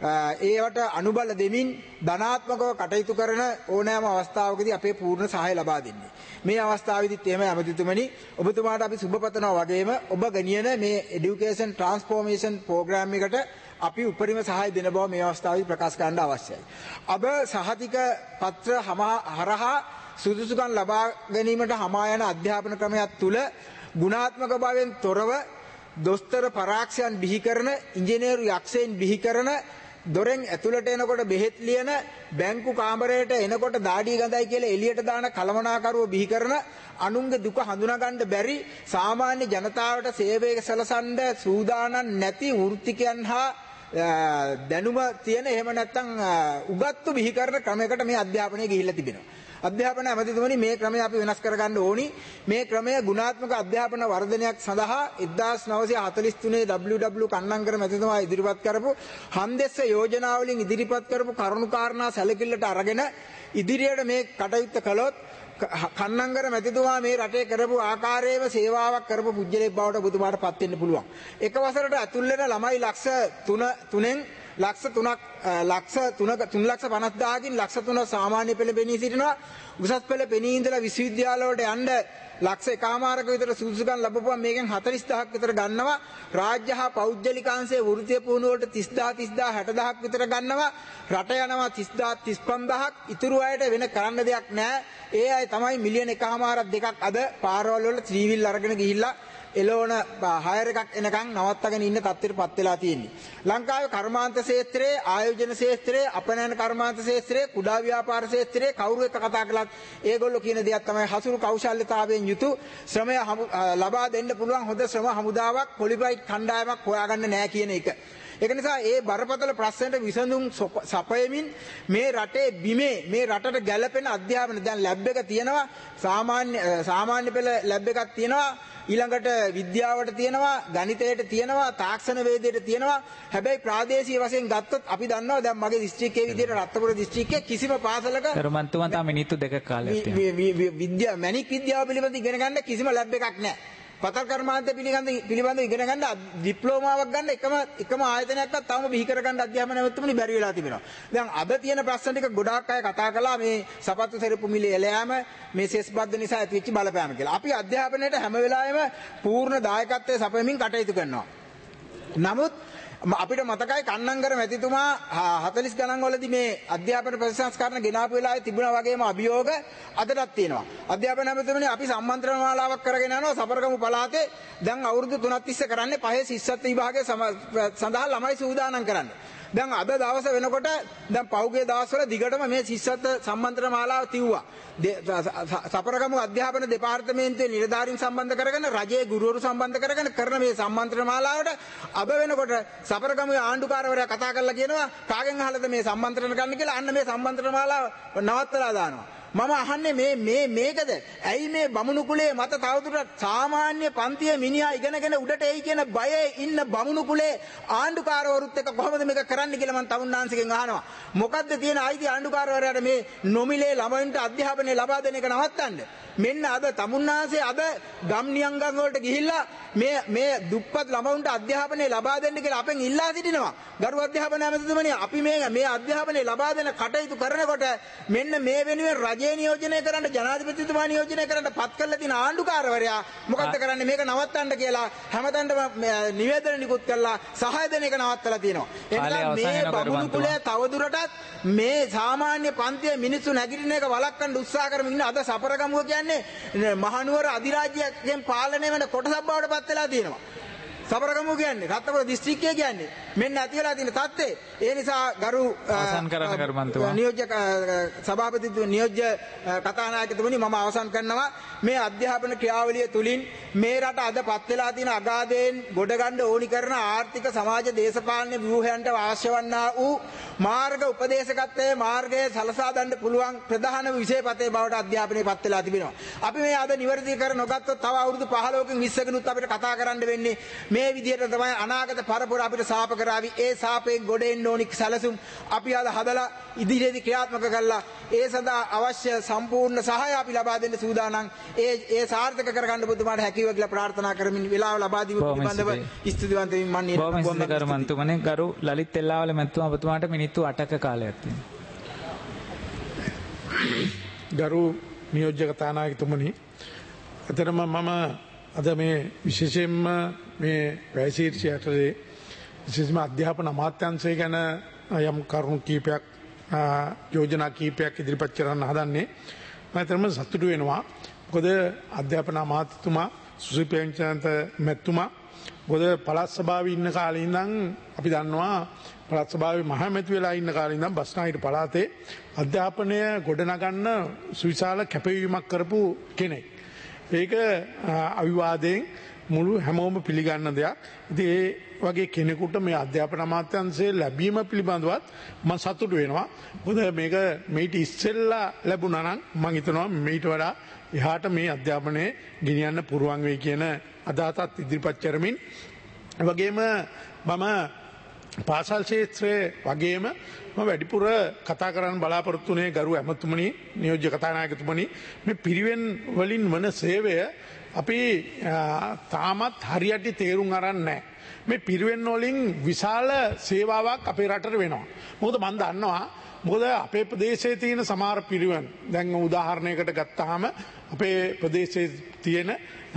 ඒවට අනුබල දෙමින් ධනාත්මකව කටයුතු කරන ඕනෑම අවස්ථාවකදී අපේ පූර්ණ සහාය ලබා දෙන්නේ. මේ අවස්ථාවේදීත් එහෙම ඇමතිතුමනි ඔබතුමාට අපි සුබ පතනවා වගේම ඔබ ගෙනියන මේ এডুকেෂන් ට්‍රාන්ස්ෆෝමේෂන් ප්‍රෝග්‍රෑම් එකට අපි උපරිම සහාය දෙන බව මේ අවස්ථාවේදී ප්‍රකාශ කරන්න අවශ්‍යයි. අබ සහතික පත්‍ර හරහා සුදුසුකම් ලබා ගැනීමට හමා යන අධ්‍යාපන ක්‍රමයක් තුල ගුණාත්මක භාවයෙන් තොරව දොස්තර පරාක්ෂයන් බිහි කරන ඉංජිනේරු යක්ෂයන් බිහි කරන දොරෙන් ඇතුළට එනකොට බෙහෙත් ලියන බැංකු කාමරයට එනකොට දාඩිය ගඳයි කියලා එළියට දාන කලමනාකරුව බිහි කරන අනුන්ගේ දුක හඳුනා ගන්න බැරි සාමාන්‍ය ජනතාවට සේවය සලසන්න සූදානම් නැති වෘත්තිකයන් හා දැනුම තියෙන එහෙම නැත්නම් උගත්තු බිහි කරන ක්‍රමයකට මේ අධ්‍යාපනය ගිහිල්ලා තිබෙනවා. අධ්‍යාපන ඇමතිතුමනි මේ ක්‍රමය අපි වෙනස් කරගන්න ඕනි. මේ ක්‍රමය ගුණාත්මක අධ්‍යාපන වර්ධනයක් සඳහා එක්දාස් නවසිය හතළිස් තුනේ ඩබ්ලිව් ඩබ්ලිව් කන්නංගර මැතිතුමා ඉදිරිපත් කරපු හන්දෙස්ස යෝජනා වලින් ඉදිරිපත් කරපු කරුණු කාරණා සැලකිල්ලට අරගෙන ඉදිරියට මේ කටයුත්ත කළොත් කන්නංගර මැතිතුමා මේ රටේ කරපු ආකාරයේම සේවාවක් කරපු පුජ්‍යලෙක් බවට ඔබතුමාට පත් වෙන්න පුළුවන්. එක වසරට ඇතුල් වෙන ළමයි ලක්ෂ තුනෙන් ලක්ෂ තුනක් ලක්ෂ තුනක තුන් ලක්ෂ පනස් දහසකින් ලක්ෂ තුන සාමාන්‍ය පෙළ පෙනී සිටිනවා. උසස් පෙළ පෙනී ඉඳලා විශ්වවිද්‍යාල වලට යන්න ලක්ෂ එකමාරක විතර සුදුසුකම් ලැබපුවා මේකෙන් හතළිස් දහසක් විතර ගන්නවා. රාජ්‍ය හා පෞද්ගලිකාංශයේ වෘත්තීය පුහුණුව වලට තිස් දහස් තිස් දහස් හැට දහසක් විතර ගන්නවා. රට යනවා තිස් දහස් තිස් පන්දාහක්. ඉතුරු අයට වෙන කරන්න දෙයක් නැහැ. ඒ අය තමයි මිලියන එකමාරක් දෙකක් අද පාරවල් වල ත්‍රිවිල් අරගෙන ගිහිල්ලා එළවන හයර් එකක් එනකන් නවත්තගෙන ඉන්න තත්ත්වයට පත් වෙලා තියෙන්නේ. ලංකාවේ කර්මාන්ත ක්ෂේත්‍රයේ, ආයෝජන ක්ෂේත්‍රයේ, අපනයන කර්මාන්ත ක්ෂේත්‍රයේ, කුඩා ව්‍යාපාර ක්ෂේත්‍රයේ කවුරු එක්ක කතා කළත් ඒගොල්ලෝ කියන දෙයක් තමයි හසුරු කෞශල්‍යතාවයෙන් යුතු ශ්‍රමය ලබා දෙන්න පුළුවන් හොඳ ශ්‍රම හමුදාවක්, ක්වොලිෆයිඩ් කණ්ඩායමක් හොයාගන්න නැහැ කියන එක. ඒක නිසා ඒ බරපතල ප්‍රශ්නට විසඳුම් සපයමින් මේ රටේ බිමේ මේ රටට ගැළපෙන අධ්‍යාපන දැන් ලැබ් එක තියෙනවා, සාමාන්‍ය සාමාන්‍ය පෙළ ලැබ් එකක් තියෙනවා, ඊළඟට විද්‍යාවට තියෙනවා, ගණිතයට තියෙනවා, තාක්ෂණ වේදයට තියෙනවා. හැබැයි ප්‍රාදේශීය වශයෙන් ගත්තොත් අපි දන්නවා දැන් මගේ දිස්ත්‍රික්කයේ විදිහට රත්නපුර දිස්ත්‍රික්කයේ කිසිම පාසලක කර්මන්තුමා තා මිනිත්තු දෙකක් කාලයක් තියෙනවා. විද්‍යා මැණික් විද්‍යාව පිළිබඳ ඉගෙන ගන්න කිසිම ලැබ් එකක් නැහැ. පතල් කර්මාන්ත පිළිබඳ පිළිබඳව ඉගෙන ගන්න ඩිප්ලෝමාවක් ගන්න එකම එකම ආයතනයක්වත් තවම බිහි කර ගන්න අධ්‍යාපන නැවතුමනි බැරි වෙලා තිබෙනවා. දැන් අද තියෙන ප්‍රශ්න ටික ගොඩාක් අය කතා කළා මේ සපත්තු සෙරප්පු මිලේ එළයාම මේ සෙස් බද්ද නිසා ඇතිවෙච්ච බලපෑම කියලා. අපි අධ්‍යාපනයට හැම වෙලාවෙම පූර්ණ දායකත්වයේ සපයමින් කටයුතු කරනවා. නමුත් අපිට මතකයි කන්නංගර මැතිතුමා හතළිස් ගණන් වලදී මේ අධ්‍යාපන ප්‍රතිසංස්කරණ ගෙනාපු වෙලාවේ තිබුණා වගේම අභියෝග අදටත් තියෙනවා. අධ්‍යාපන මැතිතුමනි අපි සම්මන්ත්‍රණ මාලාවක් කරගෙන යනවා සබරගමු පළාතේ. දැන් අවුරුදු තුනක් තිස්සේ කරන්නේ පහේ ශිෂ්‍යත්ව විභාගයේ සඳහා ළමයි සූදානම් කරන්න. දැන් අද දවස වෙනකොට දැන් පහුගිය දවස්වල දිගටම මේ ශිෂ්‍යත්ව සම්මන්ත්‍රණ මාලාව තිව්වා. සපරගමු අධ්‍යාපන දෙපාර්තමේන්තුවේ නිලධාරීන් සම්බන්ධ කරගෙන රජයේ ගුරුවරු සම්බන්ධ කරගෙන කරන මේ සම්මන්ත්‍රණ මාලාවට අද වෙනකොට සපරගමුවේ ආණ්ඩුකාරවරයා කතා කරලා කියනවා කාගෙන් අහලාද මේ සම්මන්ත්‍රණ ගන්න කියලා. අන්න මේ සම්මන්ත්‍රණ මාලාව නවත්තලා දානවා. මම අහන්නේ මේ මේ මේකද? ඇයි මේ බමුණු කුලයේ මත තවදුරටත් සාමාන්‍ය පන්තියේ මිනිහා ඉගෙනගෙන උඩට එයි කියන බයේ ඉන්න බමුණු කුලයේ ආණ්ඩුකාරවරුත් එක්ක කොහොමද මේක කරන්න කියලා මම තමුන්නාන්සේගෙන් අහනවා. මොකද්ද තියෙන අයිති ආණ්ඩුකාරවරයාට මේ නොමිලේ ළමයින්ට අධ්‍යාපනය ලබා දෙන එක නවත්තන්න? මෙන්න අද තමුන්නාන්සේ අද ගම් නියංගම් වලට ගිහිල්ලා මේ මේ දුප්පත් ළමයින්ට අධ්‍යාපනය ලබා දෙන්න කියලා අපෙන් ඉල්ලා සිටිනවා. ගරු අධ්‍යාපන ඇමතිතුමනි, අපි මේ මේ අධ්‍යාපනය ලබා දෙන කටයුතු කරනකොට මෙන්න මේ වෙනුවෙන් රජය නියෝජනය කරන්න, ජනාධිපතිතුමා නියෝජනය කරන්න පත් කරලා තියෙන ආණ්ඩුකාරවරයා මොකක්ද කරන්නේ මේක නවත්තන්න කියලා හැමතැනටම නිවේදන නිකුත් කරලා සහාය දෙන එක නවත්තලා තියෙනවා. එනිසා මේ බමුණු කුලය තවදුරටත් මේ සාමාන්‍ය පන්තියේ මිනිස්සු නැගිටින එක වළක්වන්න උත්සාහ කරමින් ඉන්න අද සපරගමුව කියන්නේ මහනුවර අධිරාජ්‍යයෙන් පාලනය වෙන කොටසක් බවට පත් වෙලා තියෙනවා. සබරගමුව කියන්නේ රත්නපුර දිස්ත්‍රික්කය කියන්නේ මෙන්න ඇති වෙලා තියෙන තත්ත්වය. ඒ නිසා ගරු අවසන් කරන්න කර්මන්තුමා නියෝජ්‍ය සභාපතිතුමනි, නියෝජ්‍ය කතානායකතුමනි, මම අවසන් කරනවා. මේ අධ්‍යාපන ක්‍රියාවලිය තුලින් මේ රට අද පත් වෙලා තියෙන අගාධයෙන් ගොඩ ගන්න ඕනි කරන ආර්ථික සමාජ දේශපාලන ව්‍යුහයන්ට අවශ්‍ය වන්නා වූ මාර්ග උපදේශකත්වයේ මාර්ගය සලසා ගන්න පුළුවන් ප්‍රධාන විෂයපතේ බවට අධ්‍යාපනය පත් වෙලා තිබෙනවා. අපි මේ අද නිවැරදි කර නොගත්තොත් තව අවුරුදු පහළොවකින් විස්සකිනුත් අපිට කතා කරන්න වෙන්නේ මේ විදිහට තමයි අනාගත පරපුර අපිට සාප කරાવી. ඒ සාපයෙන් ගොඩ එන්න ඕනි සැලසුම් අපි අද හදලා ඉදිරියේදී ක්‍රියාත්මක කළා. ඒ සඳහා අවශ්‍ය සම්පූර්ණ සහාය අපි ලබා දෙන්න සූදානම්. ඒ ඒ සාර්ථක කරගන්න බුදුමාට හැකියාව කියලා ප්‍රාර්ථනා කරමින් වෙලාව ලබා දීම පිළිබඳව ස්තුතිවන්ත වෙමින් මම නියම බොහොම කර්මන්තුමනේ ගරු ලලිත් එල්ලාවල මැතිතුමා ඔබතුමාට මිනිත්තු අටක කාලයක් තියෙනවා. ගරු නියෝජ්‍ය කතානායකතුමනි, අතරම මම අද මේ විශේෂයෙන්ම මේ වැයශීර්ෂය ඇතුලේ විශේෂයෙන්ම අධ්‍යාපන අමාත්‍යාංශය ගැන යම් කරුණු කීපයක් යෝජනා කීපයක් ඉදිරිපත් කරන්න හදන්නේ. මම අතරම සතුටු වෙනවා. මොකද අධ්‍යාපන අමාත්‍යතුමා සුසිල් ප්‍රේමචන්ද්‍ර මැතිතුමා මොකද පළාත් සභාවේ ඉන්න කාලේ ඉඳන් අපි දන්නවා පළාත් සභාවේ මහමැති වෙලා ඉන්න කාලේ ඉඳන් බස්නාහිර පළාතේ අධ්‍යාපනය ගොඩනගන්න සුවිශාල කැපවීමක් කරපු කෙනෙක්. ඒක අවිවාදයෙන් මුළු හැමෝම පිළිගන්න දෙයක්. ඉතින් ඒ වගේ කෙනෙකුට මේ අධ්‍යාපන අමාත්‍යාංශයේ ලැබීම පිළිබඳවත් මම සතුටු වෙනවා. මොකද මේක මේට ඉස්සෙල්ලා ලැබුණා නම් මම හිතනවා මේට වඩා එහාට මේ අධ්‍යාපනය ගෙනියන්න පුරුවන් වෙයි කියන අදහසත් ඉදිරිපත් කරමින්, ඒ වගේම මම පාසල් ක්ෂේත්‍රයේ වගේම මම වැඩිපුර කතා කරන්න බලාපොරොත්තු වෙන්නේ ගරු ඇමතුමනි, නියෝජ්‍ය කතානායකතුමනි, මේ පිරිවෙන් වලින් වන සේවය අපි තාමත් හරියට තේරුම් අරන් නැහැ. මේ පිරිවෙන් වලින් විශාල සේවාවක් අපේ රටට වෙනවා. මොකද මම දන්නවා මොකද අපේ ප්‍රදේශයේ තියෙන සමහර පිරිවෙන්, දැන් උදාහරණයකට ගත්තාම අපේ ප්‍රදේශයේ තියෙන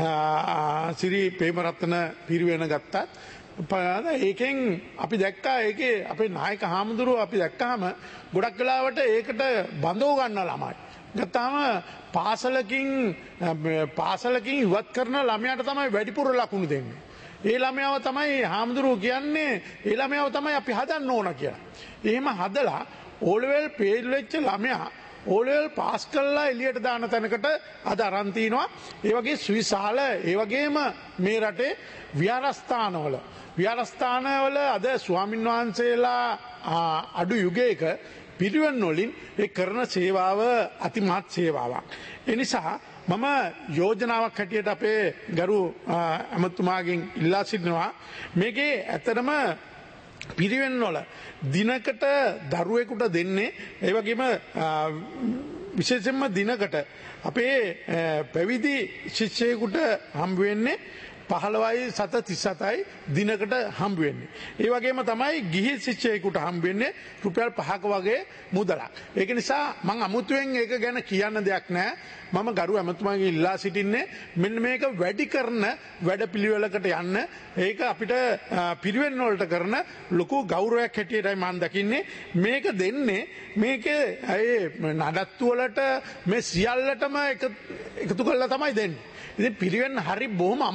ශ්‍රී ප්‍රේමරත්න පිරිවෙන ගත්තත් ඒකෙන් අපි දැක්කා ඒකේ අපේ නායක හාමුදුරුවෝ අපි දැක්කාම ගොඩක් වෙලාවට ඒකට බඳව ගන්න ළමයි. ගත්තාම පාසලකින් පාසලකින් ඉවත් කරන ළමයාට තමයි වැඩිපුර ලකුණු දෙන්නේ. ඒ ළමයාව තමයි හාමුදුරුවෝ කියන්නේ ඒ ළමයාව තමයි අපි හදන්න ඕන කියලා. එහෙම හදලා ඕ ලෙවල් ෆේල් වෙච්ච ළමයා ඕ ලෙවල් පාස් කරලා එළියට දාන තැනකට අද අරන් තිනවා. ඒ වගේ සුවිශාල, ඒ වගේම මේ රටේ විහාරස්ථානවල විහාරස්ථානවල අද ස්වාමින් වහන්සේලා අඩු යුගයක පිරිවෙන් වලින් ඒ කරන සේවාව අතිමහත් සේවාවක්. ඒ නිසා මම යෝජනාවක් හැටියට අපේ ගරු ඇමතුමාගෙන් ඉල්ලා සිටිනවා මේකේ ඇත්තටම පිරිවෙන් වල දිනකට දරුවෙකුට දෙන්නේ, ඒ වගේම විශේෂයෙන්ම දිනකට අපේ පැවිදි ශිෂ්‍යයෙකුට හම්බ වෙන්නේ පහළොවයි සත තිස් හතයි දිනකට හම්බ වෙන්නේ. ඒ වගේම තමයි ගිහි ශිෂ්‍යයෙකුට හම්බ වෙන්නේ රුපියල් පහක වගේ මුදලක්. ඒක නිසා මම අමුතුවෙන් ඒක ගැන කියන්න දෙයක් නැහැ. මම ගරු ඇමතුමාගෙන් ඉල්ලා සිටින්නේ මෙන්න මේක වැඩි කරන වැඩපිළිවෙලකට යන්න. ඒක අපිට පිරිවෙන් වලට කරන ලොකු ගෞරවයක් හැටියටයි මම දකින්නේ. මේක දෙන්නේ මේකේ ඒ නඩත්තු වලට මේ සියල්ලටම එකතු කරලා තමයි දෙන්නේ. ඉතින් පිරිවෙන් හරි බොහොම අමාරුවෙන්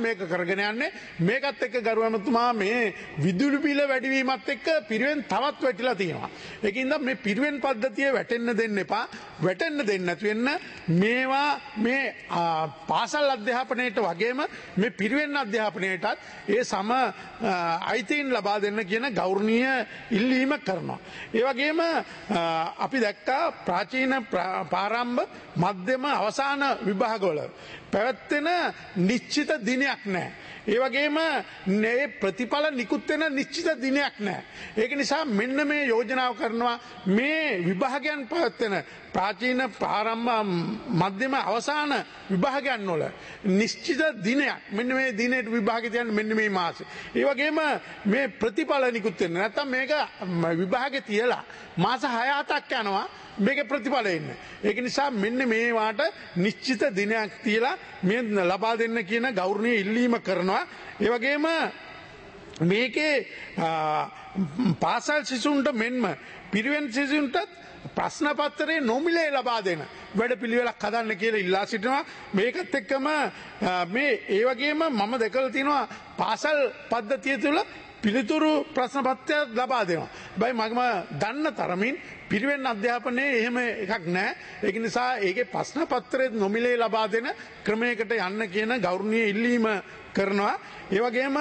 මේක කරගෙන යන්නේ. මේකත් එක්ක ගරු ඇමතුමා මේ විදුලි බිල වැඩිවීමත් එක්ක පිරිවෙන් තවත් වැටිලා තියෙනවා. ඒකින්ද මේ පිරිවෙන් පද්ධතිය වැටෙන්න දෙන්න එපා. වැටෙන්න දෙන්න නැති වෙන්න මේවා මේ පාසල් අධ්‍යාපනයට වගේම මේ පිරිවෙන් අධ්‍යාපනයටත් ඒ සම අයිතීන් ලබා දෙන්න කියන ගෞරවනීය ඉල්ලීම කරනවා. ඒ වගේම අපි දැක්කා ප්‍රාචීන පාරම්භ මධ්‍යම අවසාන විභාගවල පැවැත්වෙන නිශ්චිත දිනයක් නැහැ. ඒ වගේම මේ ප්‍රතිඵල නිකුත් වෙන නිශ්චිත දිනයක් නැහැ. ඒක නිසා මෙන්න මේ යෝජනාව කරනවා මේ විභාගයන් පැවැත්වෙන ප්‍රාචීන පාරම්භ මධ්‍යම අවසාන විභාගයන් වල නිශ්චිත දිනයක් මෙන්න මේ දිනේට විභාගය තියන්නේ මෙන්න මේ මාසේ. ඒ වගේම මේ ප්‍රතිඵල නිකුත් වෙන නැත්තම් මේක විභාගේ තියලා මාස හය හතක් යනවා මේක ප්‍රතිඵල එන්න. ඒක නිසා මෙන්න මේවාට නිශ්චිත දිනයක් තියලා මේ ලබා දෙන්න කියන ගෞරවනීය ඉල්ලීම කරනවා. ඒ වගේම මේකේ පාසල් සිසුන්ට මෙන්ම පිරිවෙන් සිසුන්ටත් ප්‍රශ්න පත්‍රයේ නොමිලේ ලබා දෙන වැඩ පිළිවෙලක් හදන්න කියලා ඉල්ලා සිටිනවා. මේකත් එක්කම මේ ඒ වගේම මම දැකලා තියෙනවා පාසල් පද්ධතිය තුළ පිළිතුරු ප්‍රශ්න පත්‍රයක් ලබා දෙනවා. හැබැයි මම දන්න තරමින් පිරිවෙන් අධ්‍යාපනයේ එහෙම එකක් නැහැ. ඒක නිසා ඒකේ ප්‍රශ්න පත්‍රයේ නොමිලේ ලබා දෙන ක්‍රමයකට යන්න කියන ගෞරවනීය ඉල්ලීම කරනවා. ඒ වගේම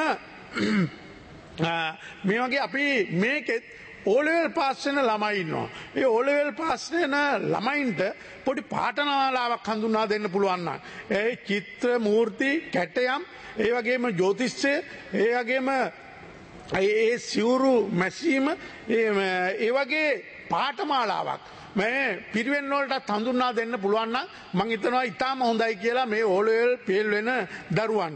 මේ වගේ අපි මේකෙත් O level පාස් වෙන ළමයි ඉන්නවා. ඒ O level පාස් වෙන ළමයින්ට පොඩි පාඨමාලාවක් හඳුන්වා දෙන්න පුළුවන් නම් ඒ චිත්‍ර මූර්ති කැටයම් ඒ වගේම ජ්‍යොතිෂය ඒ වගේම ඒ සිවුරු මැසීම ඒ වගේ පාඨමාලාවක් මේ පිරිවෙන් වලට හඳුන්වා දෙන්න පුළුවන් නම් මම හිතනවා ඉතාම හොඳයි කියලා මේ O level ෆේල් වෙන දරුවන්ට.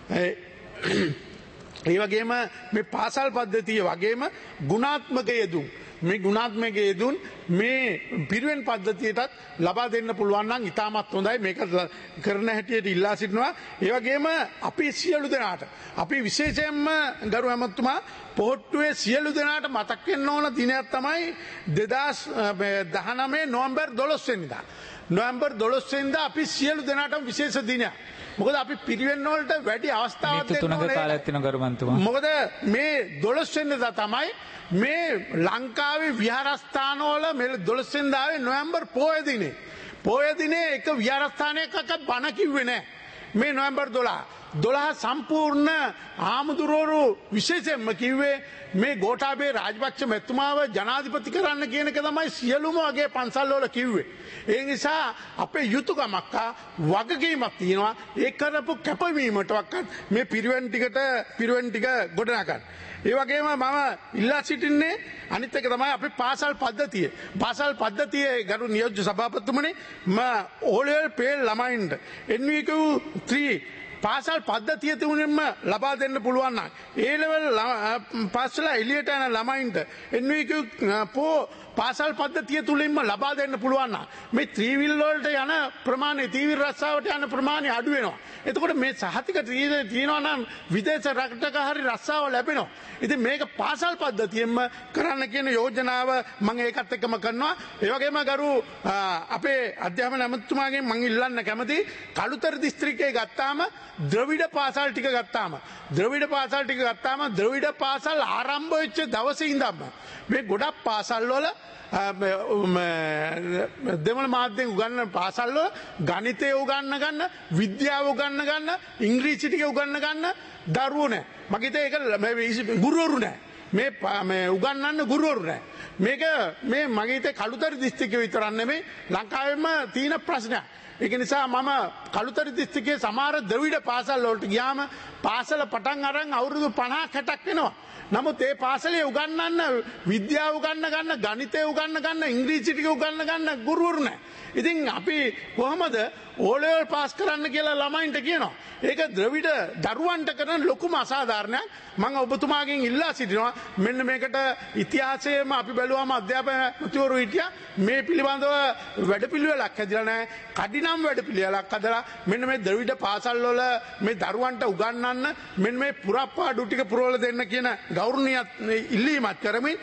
ඒ වගේම මේ පාසල් පද්ධතිය වගේම ගුණාත්මක යෙදුම් මේ ගුණාත්මක යෙදුම් මේ පිරිවෙන් පද්ධතියටත් ලබා දෙන්න පුළුවන් නම් ඉතාමත් හොඳයි. මේක කරන හැටියට ඉල්ලා සිටිනවා. ඒ වගේම අපි සියලු දෙනාට අපි විශේෂයෙන්ම ගරු ඇමතුමා පොහොට්ටුවේ සියලු දෙනාට මතක් වෙන්න ඕන දිනයක් තමයි දෙදාස් දහනවය නොවැම්බර් දොළොස් වෙනිදා. නොවැම්බර් දොළොස් වෙනිදා අපි සියලු දෙනාටම විශේෂ දිනයක්. මොකද අපි පිරිවෙන් වලට වැඩි අවස්ථාවක් දෙන්න ඕනේ. මොකද මේ දොළොස් වෙනිදා තමයි මේ ලංකාවේ විහාරස්ථානවල මේ දොළොස් වෙනිදාවේ නොවැම්බර් පොය දිනේ. පොය දිනේ එක විහාරස්ථානයකක බණ කිව්වේ නැහැ. මේ නොවැම්බර් දොළහ දොළහ සම්පූර්ණ ආමුදුරෝරු විශේෂයෙන්ම කිව්වේ මේ ගෝඨාභය රාජපක්ෂ මැතිතුමාව ජනාධිපති කරන්න කියන එක තමයි සියලුම වගේ පන්සල් වල කිව්වේ. ඒ නිසා අපේ යුතුයකමක් වගකීමක් තියෙනවා. ඒ කරපු කැපවීමටවත් මේ පිරිවෙන් ටිකට පිරිවෙන් ටික ගොඩනගන්න. ඒ වගේම මම ඉල්ලා සිටින්නේ අනිත් එක තමයි අපේ පාසල් පද්ධතිය. පාසල් පද්ධතියේ ගරු නියෝජ්‍ය සභාපතිතුමනි ම O level ෆේල් ළමයින්ට N V Q three පාසල් පද්ධතිය තුලින්ම ලබා දෙන්න පුළුවන් නම් ඒ ලෙවල් පාසල එළියට යන ළමයින්ට N V Q four පාසල් පද්ධතිය තුලින්ම ලබා දෙන්න පුළුවන් නම් මේ ත්‍රිවිල් වලට යන ප්‍රමාණය ත්‍රිවිල් රස්සාවට යන ප්‍රමාණය අඩු වෙනවා. එතකොට මේ සහතික තියෙනවා නම් විදේශ රටක හරි රස්සාව ලැබෙනවා. ඉතින් මේක පාසල් පද්ධතියෙන්ම කරන්න කියන යෝජනාව මම ඒකත් එක්කම කරනවා. ඒ වගේම ගරු අපේ අධ්‍යාපන අමාත්‍යතුමාගෙන් මම ඉල්ලන්න කැමතියි කළුතර දිස්ත්‍රික්කයේ ගත්තාම ද්‍රවිඩ පාසල් ටික ගත්තාම ද්‍රවිඩ පාසල් ටික ගත්තාම ද්‍රවිඩ පාසල් ආරම්භ වෙච්ච දවසේ ඉඳන්ම මේ ගොඩක් පාසල් වල දෙමළ මාධ්‍යෙන් උගන්වන පාසල් වල ගණිතය උගන්වන්න ගන්න විද්‍යාව උගන්වන්න ගන්න ඉංග්‍රීසි ටික උගන්වන්න ගන්න දරුවෝ නැහැ. මගේ හිතේ ඒක ගුරුවරු නැහැ. මේ මේ උගන්වන්න ගුරුවරු නැහැ. මේක මේ මගේ හිතේ කළුතර දිස්ත්‍රික්කේ විතරක් නෙමෙයි ලංකාවෙම තියෙන ප්‍රශ්නයක්. ඒක නිසා මම කළුතර දිස්ත්‍රික්කයේ සමහර ද්‍රවිඩ පාසල් වලට ගියාම පාසල පටන් අරන් අවුරුදු පනහක් හැටක් වෙනවා. නමුත් ඒ පාසලේ උගන්වන්න විද්‍යාව උගන්වන්න ගන්න ගණිතය උගන්වන්න ගන්න ඉංග්‍රීසි ටික උගන්වන්න ගන්න ගුරුවරු නැහැ. ඉතින් අපි කොහොමද O level පාස් කරන්න කියලා ළමයින්ට කියනවා. ඒක ද්‍රවිඩ දරුවන්ට කරන ලොකුම අසාධාරණයක්. මම ඔබතුමාගෙන් ඉල්ලා සිටිනවා මෙන්න මේකට ඉතිහාසයේම අපි බැලුවාම අධ්‍යාපනතුවරු හිටියා මේ පිළිබඳව වැඩපිළිවෙලක් හැදිලා නැහැ. කඩිනම් වැඩපිළිවෙලක් හදලා මෙන්න මේ ද්‍රවිඩ පාසල් වල මේ දරුවන්ට උගන්වන්න මෙන්න මේ පුරප්පාඩු ටික පුරවල දෙන්න කියන ගෞරවනීය ඉල්ලීමක් කරමින්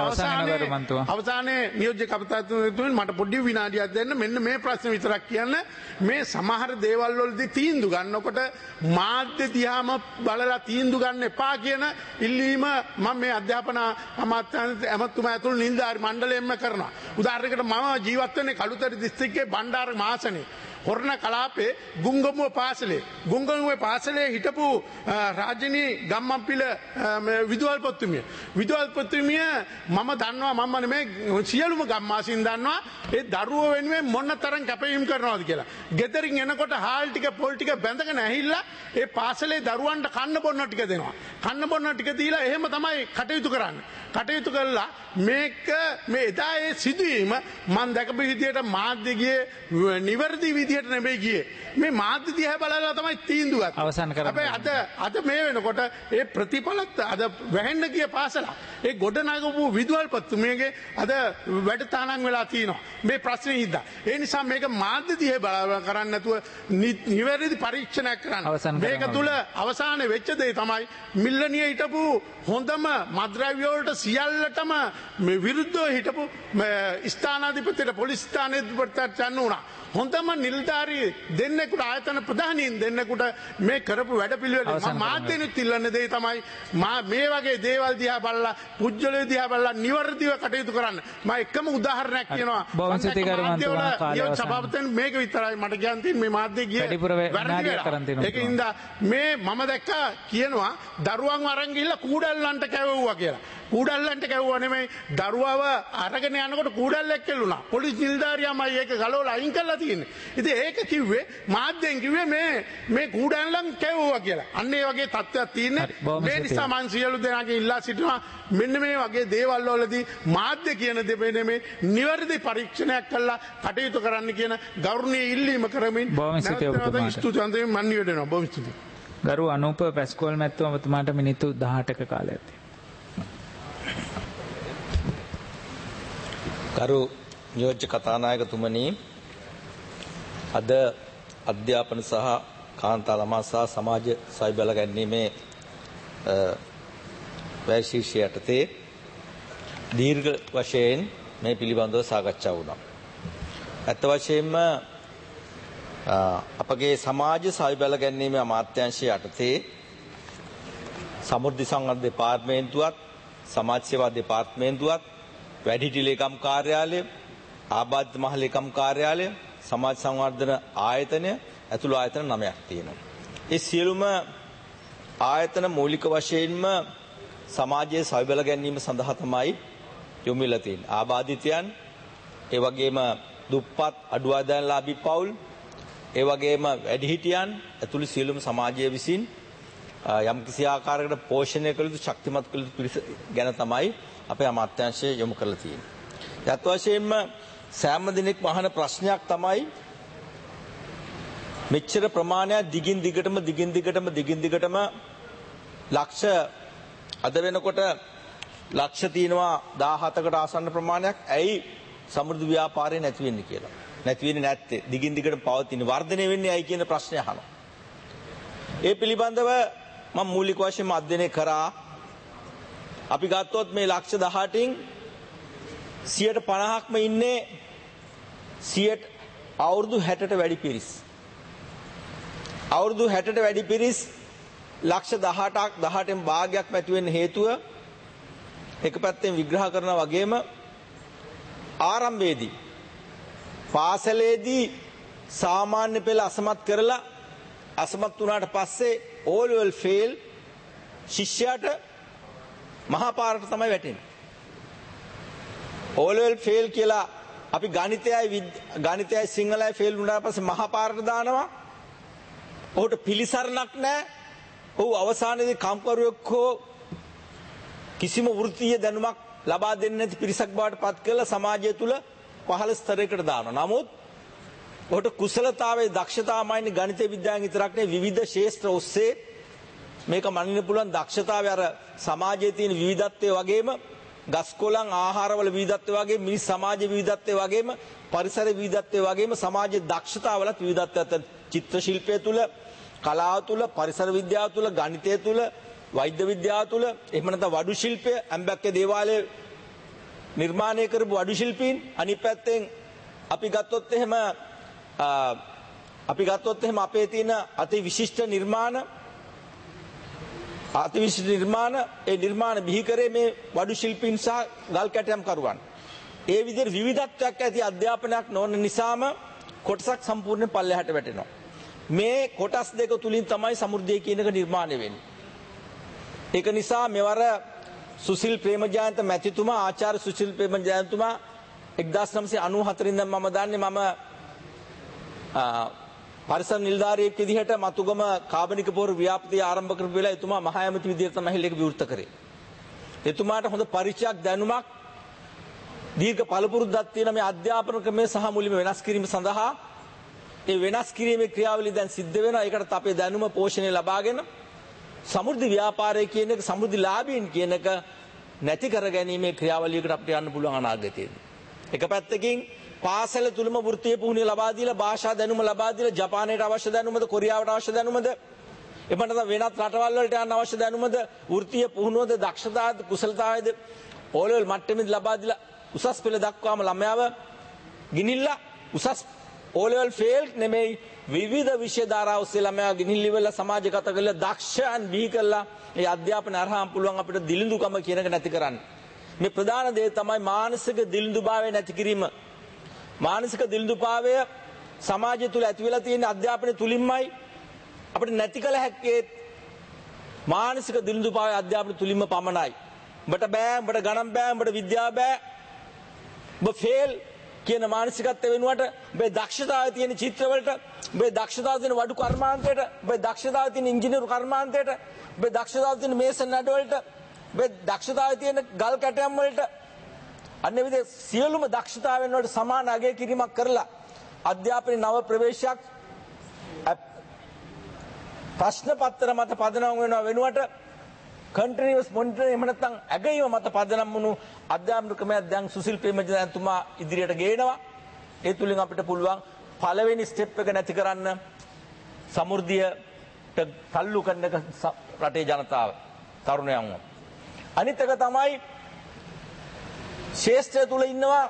අවසානයේ නියෝජ්‍ය කපිතාතුමනි මට පොඩි විනාඩියක් දෙන්න මෙන්න මේ ප්‍රශ්න විතරක් කියන්න. මේ සමහර දේවල් වලදී තීන්දුව ගන්නකොට මාධ්‍ය දිහාම බලලා තීන්දුව ගන්න එපා කියන ඉල්ලීම මම මේ අධ්‍යාපන අමාත්‍යාංශ ඇමතුමා ඇතුළු නිලධාරි මණ්ඩලයෙන්ම කරනවා. උදාහරණයකට මම ජීවත් වෙන්නේ කළුතර දිස්ත්‍රික්කයේ බණ්ඩාර මාසනේ හොරණ කලාපේ ගුංගමුව පාසලේ ගුංගමුව පාසලේ හිටපු රාජිනී ගම්මන්පිල විදුහල්පතිතුමිය විදුහල්පතිතුමිය මම දන්නවා මම නෙමේ සියලුම ගම්වාසීන් දන්නවා ඒ දරුවෝ වෙනුවෙන් මොන තරම් කැපවීම කරනවද කියලා. ගෙදරින් එනකොට හාල් ටික පොල් ටික බැඳගෙන ඇහිල්ලා ඒ පාසලේ දරුවන්ට කන්න බොන්න ටික දෙනවා. කන්න බොන්න ටික දීලා එහෙම තමයි කටයුතු කරන්නේ. කටයුතු කළා මේක මේ එදා ඒ සිදුවීම මම දැකපු විදියට මාධ්‍ය ගියේ නිවැරදි විදියට නෙමෙයි ගියේ. මේ මාධ්‍ය දිහා බලලා තමයි තීන්දුව ගත්තේ. අවසන් කරමු. හැබැයි අද අද මේ වෙනකොට ඒ ප්‍රතිඵලත් අද වැහෙන්න ගිය පාසල ඒ ගොඩනගපු විදුහල්පතිතුමියගේ අද වැඩ තානම් වෙලා තියෙනවා. මේ ප්‍රශ්නේ හින්දා. ඒ නිසා මේක මාධ්‍ය දිහා බලලා කරන්නේ නැතුව නිවැරදි පරීක්ෂණයක් කරන්න. මේක තුල අවසානයේ වෙච්ච දේ තමයි මිල්ලනිය හිටපු හොඳම මද්ද්‍රව්‍ය වලට සියල්ලටම මේ විරුද්ධව හිටපු ස්ථානාධිපතිට පොලිස් ස්ථානාධිපතිට යන්න උනා. හොඳම නිලධාරී දෙන්නෙකුට ආයතන ප්‍රධානීන් දෙන්නෙකුට මේ කරපු වැඩපිළිවෙල මම මාධ්‍යෙනුත් ඉල්ලන දේ තමයි මේ වගේ දේවල් දිහා බලලා පුජ්‍යලේ දිහා බලලා නිවර්දිව කටයුතු කරන්න. මම එකම උදාහරණයක් කියනවා. සභාපතින් මේක විතරයි මට කියන්න තියෙන්නේ මේ මාධ්‍ය ගියේ ඒකින්ද මේ මම දැක්කා කියනවා දරුවන් අරන් ගිහිල්ලා කූඩල්ලන්ට කැවුවා කියලා. කූඩල්ලන්ට කැවුවා නෙමෙයි දරුවව අරගෙන යනකොට කූඩල්ලෙක් කෙල්ලුණා. පොලිස් නිලධාරියාමයි ඒක ගලවලා අයින් කළා තියෙන්නේ. ඉතින් ඒක කිව්වේ මාධ්‍යෙන් කිව්වේ මේ මේ කූඩල්ලන් කැවුවා කියලා. අන්න ඒ වගේ තත්ත්වයක් තියෙන්නේ. මේ නිසා මම සියලු දෙනාගේ ඉල්ලා සිටිනවා මෙන්න මේ වගේ දේවල් වලදී මාධ්‍ය කියන දේ නෙමෙයි නිවැරදි පරීක්ෂණයක් කළා කටයුතු කරන්න කියන ගෞරවනීය ඉල්ලීම කරමින් බොහොම ස්තුතියි ඔබතුමාට. ස්තුතියි මම නිය වෙනවා. බොහොම ස්තුතියි. ගරු අනූප පැස්කෝල් මැතිතුමා ඔබතුමාට මිනිත්තු දහඅටක කාලයක් තියෙනවා. ගරු නියෝජ්‍ය කතානායකතුමනි අද අධ්‍යාපන සහ කාන්තා ළමා සහ සමාජ සවි බල ගැනීමේ වැශීර්ෂය යටතේ දීර්ඝ වශයෙන් මේ පිළිබඳව සාකච්ඡා වුණා. අත් වශයෙන්ම අපගේ සමාජ සවි බල ගැනීමේ අමාත්‍යාංශය යටතේ සමෘද්ධි සංවර්ධන දෙපාර්තමේන්තුවත් සමාජ සේවා දෙපාර්තමේන්තුවත් වැඩිහිටි ලේකම් කාර්යාලය ආබාධිත මහ ලේකම් කාර්යාලය සමාජ සංවර්ධන ආයතනය ඇතුළු ආයතන නවයක් තියෙනවා. ඒ සියලුම ආයතන මූලික වශයෙන්ම සමාජයේ සවි බල ගැනීම සඳහා තමයි යොමු වෙලා තියෙන්නේ. ආබාධිතයන් ඒ වගේම දුප්පත් අඩු ආදායම්ලාභී පවුල් ඒ වගේම වැඩිහිටියන් ඇතුළු සියලුම සමාජය විසින් යම් කිසි ආකාරයකට පෝෂණය කළ යුතු ශක්තිමත් කළ යුතු පිරිස ගැන තමයි අපේ අමාත්‍යාංශය යොමු කරලා තියෙන්නේ. යත් වශයෙන්ම සෑම දිනෙකම අහන ප්‍රශ්නයක් තමයි මෙච්චර ප්‍රමාණයක් දිගින් දිගටම දිගින් දිගටම දිගින් දිගටම ලක්ෂ අද වෙනකොට ලක්ෂ තියෙනවා දහහතකට ආසන්න ප්‍රමාණයක් ඇයි සමෘද්ධි ව්‍යාපාරේ නැති වෙන්නේ කියලා. නැති වෙන්නේ නැත්තේ දිගින් දිගටම පවතින වර්ධනය වෙන්නේ ඇයි කියන ප්‍රශ්නය අහනවා. ඒ පිළිබඳව මම මූලික වශයෙන්ම අධ්‍යයනය කරා. අපි ගත්තොත් මේ ලක්ෂ දහඅටින් සියයට පනහක්ම ඉන්නේ සියයට අවුරුදු හැටට වැඩි පිරිස්. අවුරුදු හැටට වැඩි පිරිස් ලක්ෂ දහඅටක් දහඅටෙන් භාගයක් නැති වෙන්න හේතුව එක පැත්තෙන් විග්‍රහ කරනා වගේම ආරම්භයේදී පාසලේදී සාමාන්‍ය පෙළ අසමත් කරලා අසමත් වුණාට පස්සේ O level fail ශිෂ්‍යයාට මහා පාරට තමයි වැටෙන්නේ. O level fail කියලා අපි ගණිතයයි ගණිතයයි සිංහලයි ෆේල් වුණාට පස්සේ මහා පාරට දානවා. ඔහුට පිළිසරණක් නැහැ. ඔහු අවසානයේදී කම්කරුවෙක් හෝ කිසිම වෘත්තීය දැනුමක් ලබා දෙන්නේ නැති පිරිසක් බවට පත් කරලා සමාජය තුල පහළ ස්තරයකට දානවා. නමුත් ඔහුට කුසලතාවයේ දක්ෂතාවමයි ගණිත විද්‍යාවෙන් විතරක් නෙවෙයි විවිධ ශාස්ත්‍ර ඔස්සේ මේක මනින්න පුළුවන් දක්ෂතාවය අර සමාජයේ තියෙන විවිධත්වයේ වගේම ගස්කොළන් ආහාරවල විවිධත්වය වගේම මිනිස් සමාජ විවිධත්වය වගේම පරිසර විවිධත්වය වගේම සමාජයේ දක්ෂතාවලත් විවිධත්වයක් චිත්‍ර ශිල්පය තුල කලාව තුල පරිසර විද්‍යාව තුල ගණිතය තුල වෛද්‍ය විද්‍යාව තුල එහෙම නැත්නම් වඩු ශිල්පය ඇම්බැක්කේ දේවාලයේ නිර්මාණය කරපු වඩු ශිල්පීන් අනිත් පැත්තෙන් අපි ගත්තොත් එහෙම අපි ගත්තොත් එහෙම අපේ තියෙන අති විශිෂ්ට නිර්මාණ අති විශිෂ්ට නිර්මාණ ඒ නිර්මාණ බිහි කරේ මේ වඩු ශිල්පීන් සහ ගල් කැටයම් කරුවන්. ඒ විදිහට විවිධත්වයක් ඇති අධ්‍යාපනයක් නොවන නිසාම කොටසක් සම්පූර්ණයෙන් පල්ලෙහාට වැටෙනවා. මේ කොටස් දෙක තුලින් තමයි සමෘද්ධිය කියන එක නිර්මාණය වෙන්නේ. ඒක නිසා මෙවර සුසිල් ප්‍රේමජයන්ත මැතිතුමා ආචාර්ය සුසිල් ප්‍රේමජයන්තුමා එක්දාස් නවසිය අනූ හතරින් දැන් මම දන්නේ මම පරිසර නිලධාරියෙක් විදිහට මතුගම කාබනික පොහොර ව්‍යාපෘතිය ආරම්භ කරපු වෙලාව එතුමා මහා ඇමති විදිහට තමයි ඒක විවෘත කරේ. එතුමාට හොඳ පරිචයක් දැනුමක් දීර්ඝ පළපුරුද්දක් තියෙන මේ අධ්‍යාපන ක්‍රමය සහ මුලින්ම වෙනස් කිරීම සඳහා ඒ වෙනස් කිරීමේ ක්‍රියාවලිය දැන් සිද්ධ වෙනවා. ඒකට අපේ දැනුම පෝෂණය ලබාගෙන සමෘද්ධි ව්‍යාපාරය කියන එක සමෘද්ධි ලාභීන් කියන එක නැති කර ගැනීමේ ක්‍රියාවලියකට අපිට යන්න පුළුවන් අනාගතයේදී. එක පැත්තකින් පාසල තුලම වෘත්තීය පුහුණුව ලබා දීලා භාෂා දැනුම ලබා දීලා ජපානයට අවශ්‍ය දැනුමද කොරියාවට අවශ්‍ය දැනුමද එහෙම නැත්නම් වෙනත් රටවල් වලට යන්න අවශ්‍ය දැනුමද වෘත්තීය පුහුණුවද දක්ෂතාවද කුසලතාවයද ඕලෙවල් මට්ටමේදී ලබා දීලා උසස් පෙළ දක්වාම ළමයාව ගිනිල්ලා උසස් ඕලෙවල් ෆේල් නෙමෙයි විවිධ විෂය ධාරා ඔස්සේ ළමයා ගිනිල්ලි වෙලා සමාජගත කරලා දක්ෂයන් බිහි කරලා ඒ අධ්‍යාපන අරහාම පුළුවන් අපිට දිලිඳුකම කියන එක නැති කරන්න. මේ ප්‍රධාන දේ තමයි මානසික දිලිඳුභාවය නැති කිරීම. මානසික දිලිඳුභාවය සමාජය තුල ඇති වෙලා තියෙන අධ්‍යාපනය තුලින්මයි අපිට නැති කළ හැක්කේ. මානසික දිලිඳුභාවය අධ්‍යාපනය තුලින්ම පමණයි. උඹට බෑ, උඹට ගණන් බෑ, උඹට විද්‍යාව බෑ, උඹ ෆේල් කියන මානසිකත්වය වෙනුවට උඹේ දක්ෂතාවය තියෙන චිත්‍රවලට, උඹේ දක්ෂතාවය තියෙන වඩු කර්මාන්තයට, උඹේ දක්ෂතාවය තියෙන ඉංජිනේරු කර්මාන්තයට, උඹේ දක්ෂතාවය තියෙන මේසන් නඩවලට, උඹේ දක්ෂතාවය තියෙන ගල් කැටයම් වලට අන්නේ විදිහේ සියලුම දක්ෂතාවයන් වලට සමාන අගය කිරීමක් කරලා අධ්‍යාපනයේ නව ප්‍රවේශයක් ප්‍රශ්න පත්‍ර මත පදනම් වෙනවා වෙනුවට කන්ටිනියස් මොනිටරින් එහෙම නැත්නම් ඇගයීම මත පදනම් වුණු අධ්‍යාපන ක්‍රමයක් දැන් සුසිල් ප්‍රේමජයන්තුමා ඉදිරියට ගේනවා. ඒ තුලින් අපිට පුළුවන් පළවෙනි ස්ටෙප් එක නැති කරන්න සමෘද්ධියට තල්ලු කරන එක රටේ ජනතාව තරුණයන්ව. අනිත් එක තමයි ශේෂ්ත්‍රය තුල ඉන්නවා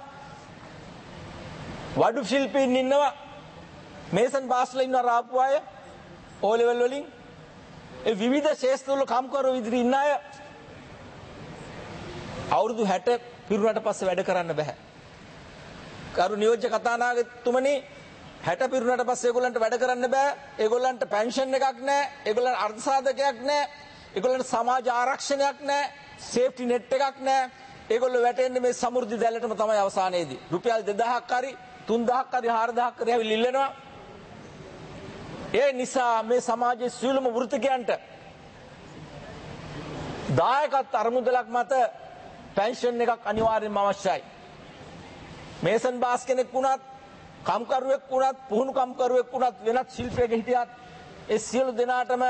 වඩු ශිල්පීන් ඉන්නවා මේසන් බාස්ලා ඉන්නවා රාපු අය ඕ ලෙවල් වලින් ඒ විවිධ ශේෂ්ත්‍ර වල කම්කරු ඉදිරි ඉන්න අය අවුරුදු හැට පිරුණාට පස්සේ වැඩ කරන්න බෑ. කරු නියෝජ්‍ය කතානායකතුමනි හැට පිරුණාට පස්සේ ඒගොල්ලන්ට වැඩ කරන්න බෑ. ඒගොල්ලන්ට පෙන්ෂන් එකක් නැහැ. ඒගොල්ලන්ට අර්ථ සාධකයක් නැහැ. ඒගොල්ලන්ට සමාජ ආරක්ෂණයක් නැහැ. සේෆ්ටි නෙට් එකක් නැහැ. ඒගොල්ලෝ වැටෙන්නේ මේ සමෘද්ධි දැලටම තමයි අවසානයේදී. රුපියල් දෙදාහක් හරි තුන්දාහක් හරි හාරදාහක් හරි හැවිලි ඉල්ලනවා. ඒ නිසා මේ සමාජයේ සියලුම වෘත්තිකයන්ට දායකත්ව අරමුදලක් මත පෙන්ෂන් එකක් අනිවාර්යයෙන්ම අවශ්‍යයි. මේසන් බාස් කෙනෙක් වුණත්, කම්කරුවෙක් වුණත්, පුහුණු කම්කරුවෙක් වුණත්, වෙනත් ශිල්පයක හිටියත් ඒ සියලු දෙනාටම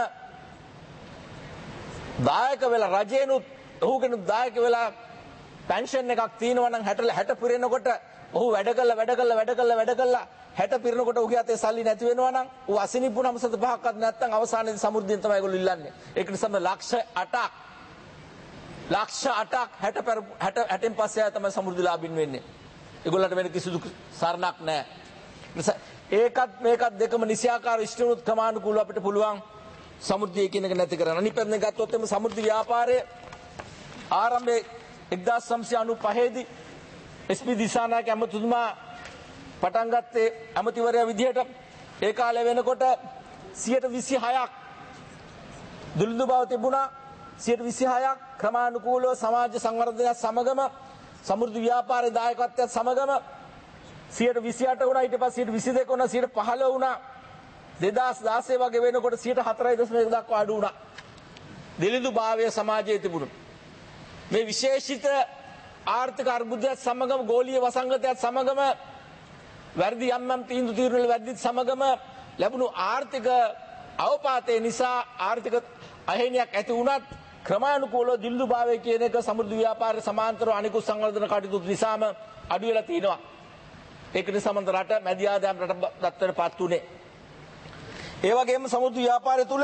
දායක වෙලා රජේනුත් ඔහුගෙනුත් දායක වෙලා පෙන්ෂන් එකක් තියෙනවා නම් හැට හැට පිරෙනකොට ඔහු වැඩ කළා වැඩ කළා වැඩ කළා වැඩ කළා හැට පිරෙනකොට ඔහුගේ අතේ සල්ලි නැති වෙනවා නම් ඌ අසනීප වුණාම සත පහක්වත් නැත්තම් අවසානයේදී සමෘද්ධියෙන් තමයි ඒගොල්ලෝ ඉල්ලන්නේ. ඒක නිසා ලක්ෂ අටක් ලක්ෂ අටක් හැට හැට හැටෙන් පස්සේ ආය තමයි සමෘද්ධිලාභින් වෙන්නේ. ඒගොල්ලන්ට වෙන කිසිදු සරණක් නැහැ. නිසා ඒකත් මේකත් දෙකම නිසියාකාර ඉෂ්ටනුත් ක්‍රමානුකූලව අපිට පුළුවන් සමෘද්ධිය කියන එක නැති කරන්න. අනිත් පැත්තෙන් ගත්තොත් එimhe සමෘද්ධි ව්‍යාපාරයේ ආරම්භයේ එක්දාස් නවසිය අනූ පහේ දී එස් පී දිසානායක ඇමතුතුමා පටන් ගත්තේ ඇමතිවරයා විදිහට. ඒ කාලේ වෙනකොට සියයට විසිහයක් දුර්ලභ බව තිබුණා. සියයට විසිහයක් ක්‍රමානුකූලව සමාජ සංවර්ධනයත් සමගම සමෘද්ධි ව්‍යාපාරයේ දායකත්වයත් සමගම සියයට විසිඅට වුණා. ඊට පස්සේ සියයට විසිදෙක වුණා. සියයට පහළොව වුණා. දෙදාස් දාසය වගේ වෙනකොට සියයට හතරයි දශම එක දක්වා අඩු වුණා. දිලිඳු භාවය සමාජයේ තිබුණා. මේ විශේෂිත ආර්ථික අර්බුදයත් සමගම ගෝලීය වසංගතයත් සමගම වැඩි යම් යම් තීන්දුව తీරන වැඩිත් සමගම ලැබුණු ආර්ථික අවපාතය නිසා ආර්ථික අහිමියක් ඇති වුණත් ක්‍රමානුකූලව දිල්දුභාවය කියන එක සමෘද්ධි ව්‍යාපාරයේ සමාන්තරව අනිකුත් සංවර්ධන කටයුතු නිසාම අඩු වෙලා තියෙනවා. ඒක නිසා මන්ද රට මැදි ආදායම් රට දත්තටපත් උනේ. ඒ වගේම සමෘද්ධි ව්‍යාපාරය තුල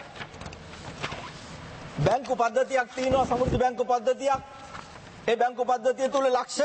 බැංකු පද්ධතියක් තියෙනවා, සමෘද්ධි බැංකු පද්ධතියක්. ඒ බැංකු පද්ධතිය තුල ලක්ෂ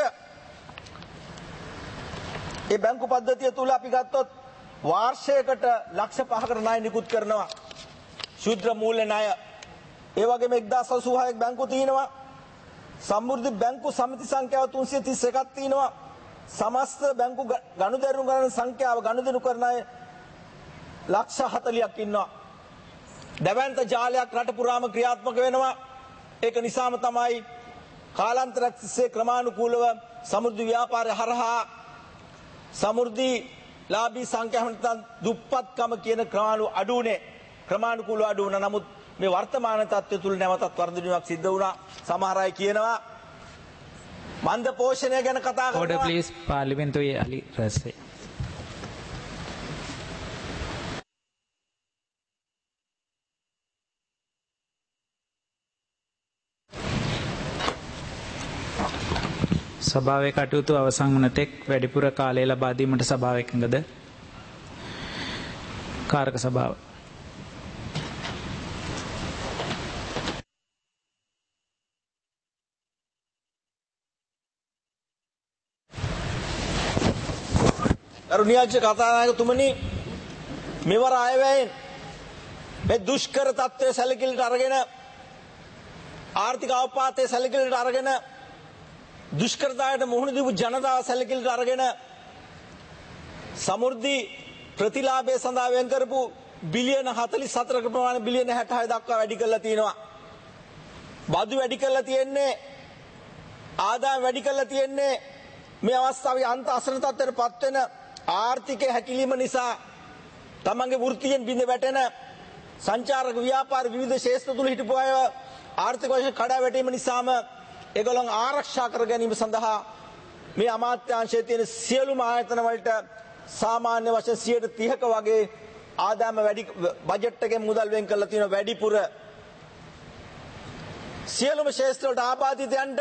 ඒ බැංකු පද්ධතිය තුල අපි ගත්තොත් වාර්ෂයකට ලක්ෂ පහකට ණය නිකුත් කරනවා. ශුද්‍ර මූල්‍ය ණය. ඒ වගේම එක්දාස් අසූහයක් බැංකු තියෙනවා. සමෘද්ධි බැංකු සමිති සංඛ්‍යාව තුන්සිය තිස් එකක් තියෙනවා. සමස්ත බැංකු ගනුදෙනු කරන සංඛ්‍යාව ගනුදෙනු කරන අය ලක්ෂ හතළියක් ඉන්නවා. දැවැන්ත ජාලයක් රට පුරාම ක්‍රියාත්මක වෙනවා. ඒක නිසාම තමයි කාලාන්තරයක් තිස්සේ ක්‍රමානුකූලව සමෘද්ධි ව්‍යාපාරය හරහා සමෘද්ධි ලාභී සංඛ්‍යාව නැත්නම් දුප්පත්කම කියන ක්‍රමාණු අඩු උනේ. ක්‍රමානුකූලව අඩු වුණා. නමුත් මේ වර්තමාන තත්ත්වය තුල නැවතත් වර්ධනයක් සිද්ධ වුණා. සමහර අය කියනවා මන්ද පෝෂණය ගැන කතා කරනවා. Order please පාර්ලිමේන්තුවේ අලි රැස්සේ. සභාවේ කටයුතු අවසන් වන තෙක් වැඩිපුර කාලය ලබා දීමට සභාව එකඟද? කාරක සභාව. අරුණියාජ කතානායකතුමනි, මෙවර අයවැයෙන් මේ දුෂ්කර තත්ත්වයේ සැලකිලිට අරගෙන ආර්ථික අවපාතයේ සැලකිලිට අරගෙන දුෂ්කරතාවයට මුහුණ දීපු ජනතාව සැලකිලිට අරගෙන සමෘද්ධි ප්‍රතිලාභය සඳහා වෙන් කරපු බිලියන හතළිස් හතරක ප්‍රමාණය බිලියන හැත්තෑ දක්වා වැඩි කරලා තියෙනවා. බදු වැඩි කරලා තියෙන්නේ, ආදායම් වැඩි කරලා තියෙන්නේ මේ අවස්ථාවේ අන්ත අසරණ තත්ත්වයට පත් වෙන ආර්ථිකයේ හැකිලිම නිසා තමන්ගේ වෘත්තියෙන් බිඳ වැටෙන සංචාරක ව්‍යාපාර විවිධ ශේෂ්ත්‍ර තුල හිටපු අය ආර්ථික වශයෙන් කඩා වැටීම නිසාම ඒගොල්ලන් ආරක්ෂා කර ගැනීම සඳහා මේ අමාත්‍යාංශයේ තියෙන සියලුම ආයතන වලට සාමාන්‍ය වශයෙන් සියයට තිහක වගේ ආදායම වැඩි බජට් එකෙන් මුදල් වෙන් කරලා තියෙන වැඩිපුර සියලුම ශේෂ්ත්‍ර වලට ආබාධිතයන්ට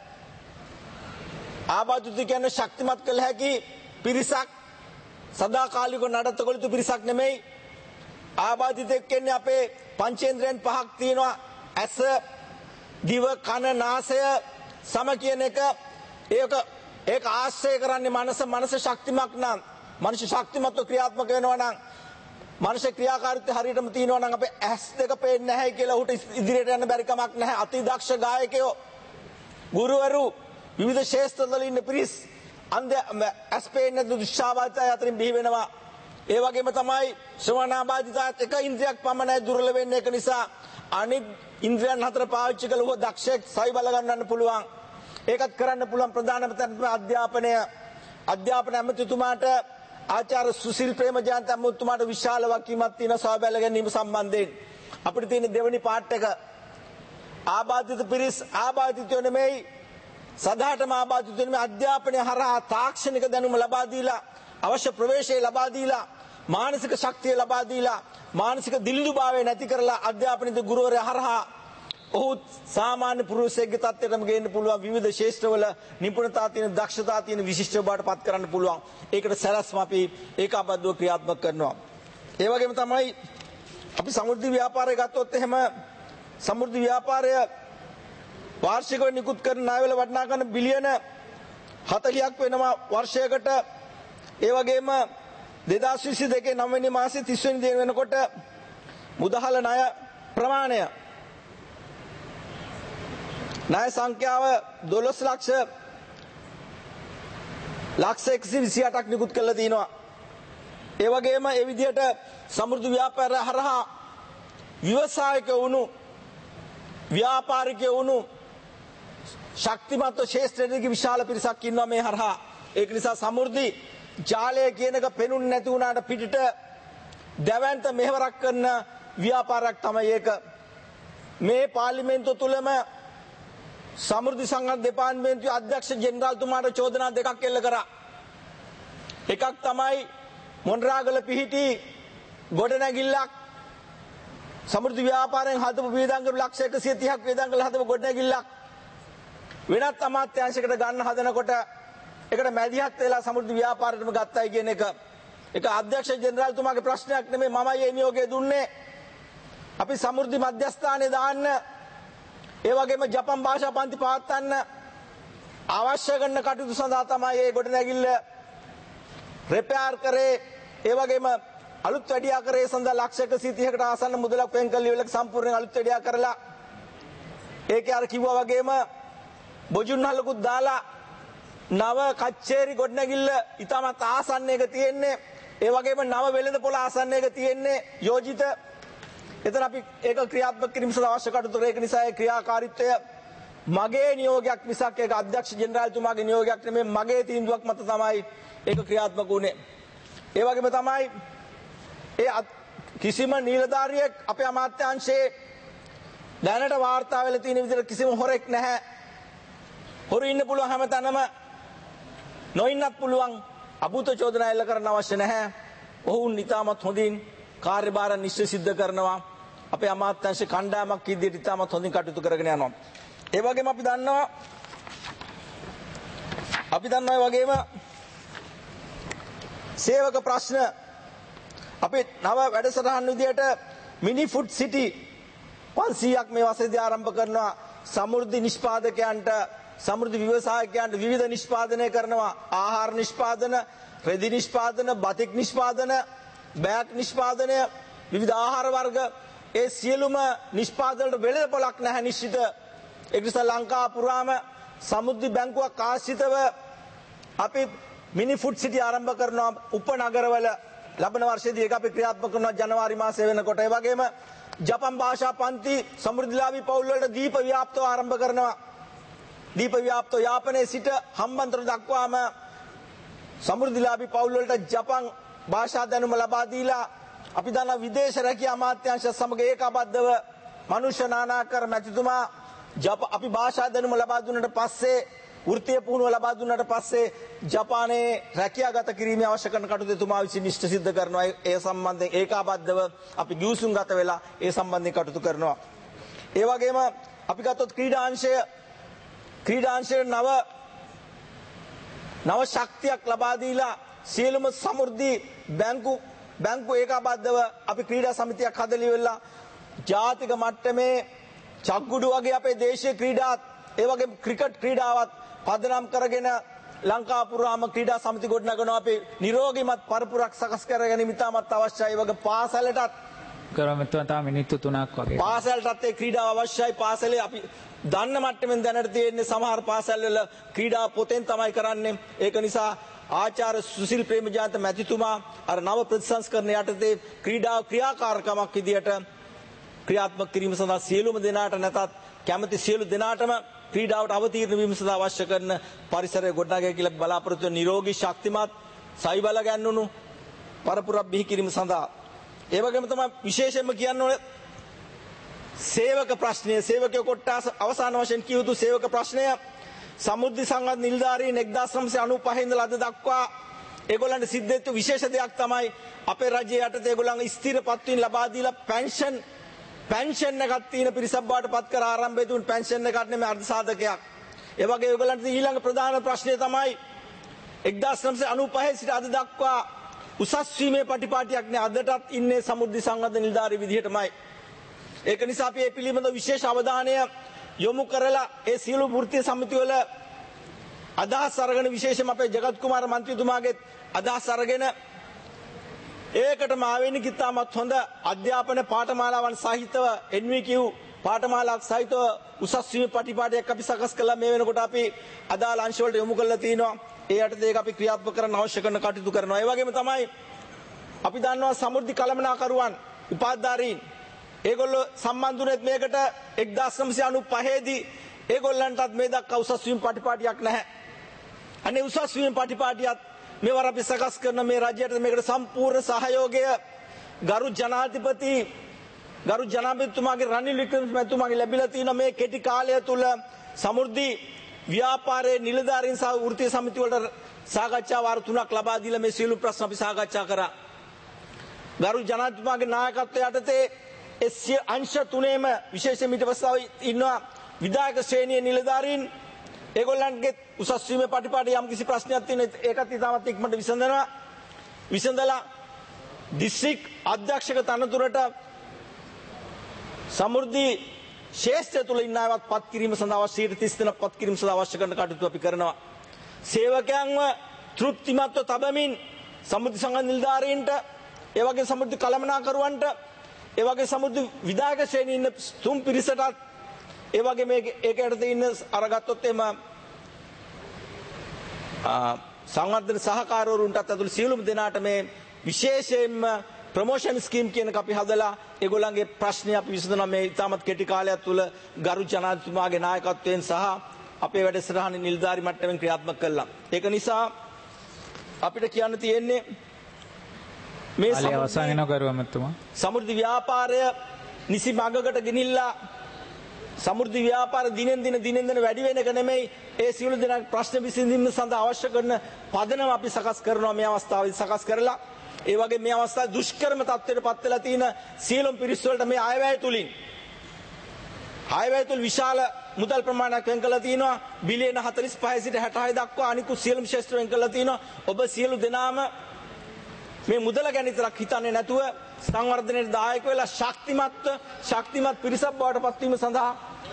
ආබාධිත කියන්නේ ශක්තිමත් කළ හැකි පිරිසක්, සදාකාලිකව නඩත්තු කළ යුතු පිරිසක් නෙමෙයි. ආබාධිතෙක් කියන්නේ අපේ පංචේන්ද්‍රයන් පහක් තියෙනවා. ඇස, දිව, කන, නාසය, සම කියන එක ඒක ඒක ආශ්‍රය කරන්නේ මනස. මනස ශක්තිමත් නම්, මනුෂ්‍ය ශක්තිමත්ව ක්‍රියාත්මක වෙනවා නම්, මනුෂ්‍ය ක්‍රියාකාරීත්වය හරියටම තියෙනවා නම් අපේ ඇස් දෙක පේන්නේ නැහැ කියලා උට ඉදිරියට යන්න බැරි කමක් නැහැ. අති දක්ෂ ගායකයෝ, ගුරුවරු, විවිධ ශේෂ්ත්‍රවල ඉන්න පිරිස් අන්ධ ඇස් පේන්නේ දුෂ්ටාබාධිතය අතරින් බිහි වෙනවා. ඒ වගේම තමයි ශ්‍රවණාබාධිතයත් එක ඉන්ද්‍රියක් පමණයි දුර්වල වෙන්නේ. ඒක නිසා අනිත් ඉන්ද්‍රියන් හතර පාවිච්චි කළොත් දක්ෂයෙක් සවි බල ගන්නන්න පුළුවන්. ඒකත් කරන්න පුළුවන්. ප්‍රධානම තත්ත්වය අධ්‍යාපනය. අධ්‍යාපන ඇමතිතුමාට ආචාර්ය සුසිල් ප්‍රේමජයන්ත ඇමතිතුමාට විශාල වගකීමක් තියෙන සවි බල ගැනීම සම්බන්ධයෙන්. අපිට තියෙන දෙවෙනි පාර්ට් එක ආබාධිත පිරිස් ආබාධිතයෝ නෙමෙයි, සදාටම ආබාධිත වෙන අධ්‍යාපනය හරහා තාක්ෂණික දැනුම ලබා දීලා, අවශ්‍ය ප්‍රවේශය ලබා දීලා, මානසික ශක්තිය ලබා දීලා, මානසික දිලිඳුභාවය නැති කරලා අධ්‍යාපනික ගුරුවරයා හරහා ඔහු සාමාන්‍ය පුරුෂයෙක්ගේ තත්ත්වයටම ගේන්න පුළුවන්. විවිධ ශේෂ්ත්‍රවල නිපුණතා තියෙන, දක්ෂතා තියෙන විශිෂ්ට බවට පත් කරන්න පුළුවන්. ඒකට සැලැස්ම අපි ඒකාබද්ධව ක්‍රියාත්මක කරනවා. ඒ වගේම තමයි අපි සමෘද්ධි ව්‍යාපාරය ගත්තොත් එහෙම සමෘද්ධි ව්‍යාපාරය වාර්ෂිකව නිකුත් කරන ණයවල වටිනාකම බිලියන හතළියක් වෙනවා වර්ෂයකට. ඒ වගේම දෙදාස් විසි දෙකේ නවවෙනි මාසයේ තිස් වෙනි දින වෙනකොට මුදහල ණය ප්‍රමාණය ණය සංඛ්‍යාව දොළොස් ලක්ෂ ලක්ෂ එකසිය විසි අටක් නිකුත් කරලා තිනවා. ඒ වගේම ඒ විදිහට සමෘද්ධි ව්‍යාපාරය හරහා ව්‍යවසායිකයෝ වුණු, ව්‍යාපාරිකයෝ වුණු ශක්තිමත් ශේෂ්ත්‍රයේ විශාල පිරිසක් ඉන්නවා මේ හරහා. ඒක නිසා සමෘද්ධි ජාලය කියන එක පෙනුන්නේ නැති වුණාට පිටට දැවැන්ත මෙහෙවරක් කරන ව්‍යාපාරයක් තමයි ඒක. මේ පාර්ලිමේන්තුව තුලම සමෘද්ධි සංගම් දෙපාර්තමේන්තුවේ අධ්‍යක්ෂ ජෙනරාල්තුමාට චෝදනා දෙකක් එල්ල කරා. එකක් තමයි මොණරාගල පිහිටි ගොඩනැගිල්ලක් සමෘද්ධි ව්‍යාපාරයෙන් හදපු වේදංගල ලක්ෂ එකසිය තිහක් වේදංගල හදපු ගොඩනැගිල්ලක් වෙනත් අමාත්‍යාංශයකට ගන්න හදනකොට ඒකට මැදිහත් වෙලා සමෘද්ධි ව්‍යාපාරයටම ගත්තයි කියන එක ඒක අධ්‍යක්ෂ ජෙනරාල්තුමාගේ ප්‍රශ්නයක් නෙමෙයි මමයි මේ නියෝගය දුන්නේ අපි සමෘද්ධි මධ්‍යස්ථානයේ දාන්න ඒ වගේම ජපන් භාෂා පන්ති පවත්වන්න අවශ්‍ය කරන කටයුතු සඳහා තමයි මේ ගොඩනැගිල්ල රිපෙයාර් කරේ ඒ වගේම අලුත් වැඩියා කරේ සඳහා ලක්ෂ එකසිය තිහකට ආසන්න මුදලක් වෙන් කළ ඉවරලා සම්පූර්ණයෙන් අලුත් වැඩියා කරලා ඒකේ අර කිව්වා වගේම බොජුන්හලකුත් දාලා නව කච්චේරි ගොඩනැගිල්ල ඊටමත් ආසන්නයක තියෙන්නේ ඒ වගේම නව වෙළඳ පොළ ආසන්නයක තියෙන්නේ යෝජිත එතන අපි ඒක ක්‍රියාත්මක කිරීම සඳහා අවශ්‍ය කටයුතු ඒක නිසා ඒ ක්‍රියාකාරීත්වය මගේ නියෝගයක් මිසක් ඒක අධ්‍යක්ෂ ජෙනරාල්තුමාගේ නියෝගයක් නෙමෙයි මගේ තීන්දුවක් මත තමයි ඒක ක්‍රියාත්මක වුණේ ඒ වගේම තමයි ඒ කිසිම නිලධාරියෙක් අපේ අමාත්‍යාංශයේ දැනට වාර්තා වෙලා තියෙන විදිහට කිසිම හොරෙක් නැහැ හොරු ඉන්න පුළුවන් හැමතැනම නොඉන්නත් පුළුවන් අභූත චෝදනා එල්ල කරන්න අවශ්‍ය නැහැ ඔවුන් ඉතාමත් හොඳින් කාර්යභාර නිශ්චය සිද්ධ කරනවා අපේ අමාත්‍යාංශ කණ්ඩායමක් ඉදිරියට ඉතාමත් හොඳින් කටයුතු කරගෙන යනවා ඒ වගේම අපි දන්නවා අපි දන්නවා ඒ වගේම සේවක ප්‍රශ්න අපි නව වැඩසටහන් විදියට මිනි ෆුඩ් සිටි පන්සීයක් මේ වසරේදී ආරම්භ කරනවා සමෘද්ධි නිෂ්පාදකයන්ට සමෘද්ධි ව්‍යවසායකයන්ට විවිධ නිෂ්පාදනය කරනවා ආහාර නිෂ්පාදන රෙදි නිෂ්පාදන බතික් නිෂ්පාදන බෑග් නිෂ්පාදනය විවිධ ආහාර වර්ග ඒ සියලුම නිෂ්පාදනවලට වෙළඳපොළක් නැහැ නිශ්චිත ඒ නිසා ලංකාව පුරාම සමෘද්ධි බැංකුවක් ආශ්‍රිතව අපි මිනි ෆුඩ් සිටි ආරම්භ කරනවා උපනගරවල ලබන වර්ෂයේදී ඒක අපි ක්‍රියාත්මක කරනවා ජනවාරි මාසයේ වෙනකොට ඒ වගේම ජපන් භාෂා පන්ති සමෘද්ධිලාභී පවුල් වලට දීප ව්‍යාප්තව ආරම්භ කරනවා දීප ව්‍යාප්තව යාපනයේ සිට හම්බන්තොට දක්වාම සමෘද්ධිලාභී පවුල් වලට ජපන් භාෂා දැනුම ලබා දීලා අපි දන්නා විදේශ රැකියා අමාත්‍යාංශ සමග ඒකාබද්ධව මනුෂ්‍ය නානාකර මැතිතුමා අපි භාෂා දැනුම ලබා දුන්නට පස්සේ වෘත්තීය පුහුණුව ලබා දුන්නට පස්සේ ජපානයේ රැකියාගත කිරීමේ අවශ්‍ය කරන කටයුතු එතුමා විසින් නිශ්චිත සිද්ධ කරනවා ඒ සම්බන්ධයෙන් ඒකාබද්ධව අපි ගිවිසුම් ගත වෙලා ඒ සම්බන්ධයෙන් කටයුතු කරනවා ඒ වගේම අපි ගත්තොත් ක්‍රීඩාංශය ක්‍රීඩාංශයේ නව නව ශක්තියක් ලබා දීලා සියලුම සමෘද්ධි බැංකු බැංකු ඒකාබද්ධව අපි ක්‍රීඩා සමිතියක් හදලා ඉවරලා ජාතික මට්ටමේ චක්ගුඩු වගේ අපේ දේශීය ක්‍රීඩාත් ඒ වගේම ක්‍රිකට් ක්‍රීඩාවත් පදනම් කරගෙන ලංකාව පුරාම ක්‍රීඩා සමිති ගොඩනගනවා අපි නිරෝගීමත් පරපුරක් සකස් කරගෙන ඉතාමත් අවශ්‍යයි ඒ වගේ පාසලටත් කරමෙතුමා තා මිනිත්තු තුනක් වගේ පාසලටත් ඒ ක්‍රීඩාව අවශ්‍යයි පාසලේ අපි දන්න මට්ටමින් දැනට තියෙන්නේ සමහර පාසල් වල ක්‍රීඩා පොතෙන් තමයි කරන්නේ ඒක නිසා ආචාර්ය සුසිල් ප්‍රේමජාන්ත මැතිතුමා අර නව ප්‍රතිසංස්කරණ යටතේ ක්‍රීඩා ක්‍රියාකාරකමක් විදියට ක්‍රියාත්මක කිරීම සඳහා සියලුම දෙනාට නැතත් කැමති සියලු දෙනාටම ක්‍රීඩාවට අවතීර්ණ වීම සඳහා අවශ්‍ය කරන පරිසරය ගොඩනගා කියලා බලාපොරොත්තු වෙන නිරෝගී ශක්තිමත් සයිබල ගන්නුණු පරපුරක් බිහි කිරීම සඳහා ඒ වගේම තමයි විශේෂයෙන්ම කියන්න ඕනේ සේවක ප්‍රශ්නය සේවකයෝ කොට්ටාස අවසාන වශයෙන් කිය යුතු සේවක ප්‍රශ්නය සමෘද්ධි සංගත නිලධාරීන් එක්දාස් නවසිය අනූපහ ඉඳලා අද දක්වා ඒගොල්ලන්ට සිද්ධ වෙච්ච විශේෂ දෙයක් තමයි අපේ රජයේ යටතේ ඒගොල්ලන්ගේ ස්ථිර පත්වීම් ලබා දීලා පෙන්ෂන් පෙන්ෂන් එකක් තියෙන පිරිසක් බවට පත් කර ආරම්භය තුන් පෙන්ෂන් එකක් නෙමෙයි අර්ධ සාධකයක්. ඒ වගේ ඒගොල්ලන්ට ඊළඟ ප්‍රධාන ප්‍රශ්නය තමයි එක්දාස් නවසිය අනූපහ සිට අද දක්වා උසස් වීමේ පටිපාටියක් නෑ අදටත් ඉන්නේ සමෘද්ධි සංගත නිලධාරී විදිහටමයි. ඒක නිසා අපි මේ පිළිබඳව විශේෂ අවධානය යොමු කරලා ඒ සියලු වෘත්තීය සමිතිවල අදහස් අරගෙන විශේෂයෙන්ම අපේ ජගත් කුමාර මන්ත්‍රීතුමාගේ අදහස් අරගෙන ඒකටම ආවෙනික ඉතාමත් හොඳ අධ්‍යාපන පාඨමාලාවන් සහිතව එන් වී කියු පාඨමාලාවක් සහිතව උසස් වීමේ පටිපාටියක් අපි සකස් කළා මේ වෙනකොට අපි අදාළ අංශ වලට යොමු කරලා තිනවා ඒ යටතේ ඒක අපි ක්‍රියාත්මක කරන්න අවශ්‍ය කරන කටයුතු කරනවා ඒ වගේම තමයි අපි දන්නවා සමෘද්ධි කළමනාකරුවන් උපාධාරීන් ඒගොල්ලෝ සම්බන්ධුනේත් මේකට එක්දාස් නවසිය අනූපහ දී ඒගොල්ලන්ටත් මේ දක්වා උසස් වීම පටිපාටියක් නැහැ. අනේ උසස් වීම පටිපාටියත් මේවර අපි සකස් කරන මේ රජයට මේකට සම්පූර්ණ සහයෝගය ගරු ජනාධිපති ගරු ජනාධිපතිතුමාගේ රනිල් වික්‍රමසිංහ මැතිතුමාගේ ලැබිලා තියෙන මේ කෙටි කාලය තුල සමෘද්ධි ව්‍යාපාරයේ නිලධාරීන් සහ වෘත්තීය සමිති වලට සාකච්ඡා වාර තුනක් ලබා දීලා මේ සියලු ප්‍රශ්න අපි සාකච්ඡා කරා. ගරු ජනාධිපතිතුමාගේ නායකත්වය යටතේ ඒ අංශ තුනේම විශේෂයෙන් ඊට පස්සේ ඉන්නවා විධායක ශ්‍රේණියේ නිලධාරීන්. ඒගොල්ලන්ගේ උසස් වීමේ පටිපාටියේ යම් කිසි ප්‍රශ්නයක් තියෙන ඒකත් ඉතාමත් ඉක්මනට විසඳනවා. විසඳලා දිස්ත්‍රික් අධ්‍යක්ෂක තනතුරට සමෘද්ධි ශේෂ්ත්‍රය තුළ ඉන්න අයවත් පත් කිරීම සඳහා අවශ්‍ය තිස් දෙනෙක් පත් කිරීම සඳහා අවශ්‍ය කරන කටයුතු අපි කරනවා. සේවකයන්ව තෘප්තිමත්ව තබමින් සමෘද්ධි සංඝ නිලධාරීන්ට ඒ වගේ සමෘද්ධි කළමනාකරුවන්ට ඒ වගේ සමෘද්ධි විධායක ශ්‍රේණියේ ඉන්න තුන් පිරිසටත් ඒ වගේ මේ ඒක යටතේ ඉන්න අරගත්තොත් එම සංවර්ධන සහකාරවරුන්ටත් ඇතුළු සියලුම දෙනාට මේ විශේෂයෙන්ම ප්‍රොමෝෂන් ස්කීම් කියන එක අපි හදලා ඒගොල්ලන්ගේ ප්‍රශ්නේ අපි විසඳනවා මේ ඉතාමත් කෙටි කාලයක් තුළ ගරු ජනාධිපතිතුමාගේ නායකත්වයෙන් සහ අපේ වැඩසටහන නිලධාරි මට්ටමින් ක්‍රියාත්මක කළා. ඒක නිසා අපිට කියන්න තියෙන්නේ මේ සමෘද්ධි ව්‍යාපාරය නිසි මඟකට ගෙනිල්ලා සමෘද්ධි ව්‍යාපාර දිනෙන් දින දිනෙන් දින වැඩි වෙන එක නෙමෙයි ඒ සියලු දෙනාගේ ප්‍රශ්න විසඳීම සඳහා අවශ්‍ය කරන පදනම අපි සකස් කරනවා මේ අවස්ථාවේදී සකස් කරලා ඒ වගේ මේ අවස්ථාවේ දුෂ්කරම තත්ත්වයට පත් වෙලා තියෙන සියලුම පිරිස් වලට මේ ආයවැය තුලින් ආයවැය තුල විශාල මුදල් ප්‍රමාණයක් වෙන් කළා තියෙනවා බිලියන හතළිස් පහයි සිට හැටහය දක්වා අනිකුත් සියලුම ශේෂ්ත්‍ර වෙන් කළා තියෙනවා ඔබ සියලු දෙනාම මේ මුදල ගැන විතරක් හිතන්නේ නැතුව සංවර්ධනයේ දායක වෙලා ශක්තිමත් ශක්තිමත් පිරිසක් බවට පත් වීම සඳහා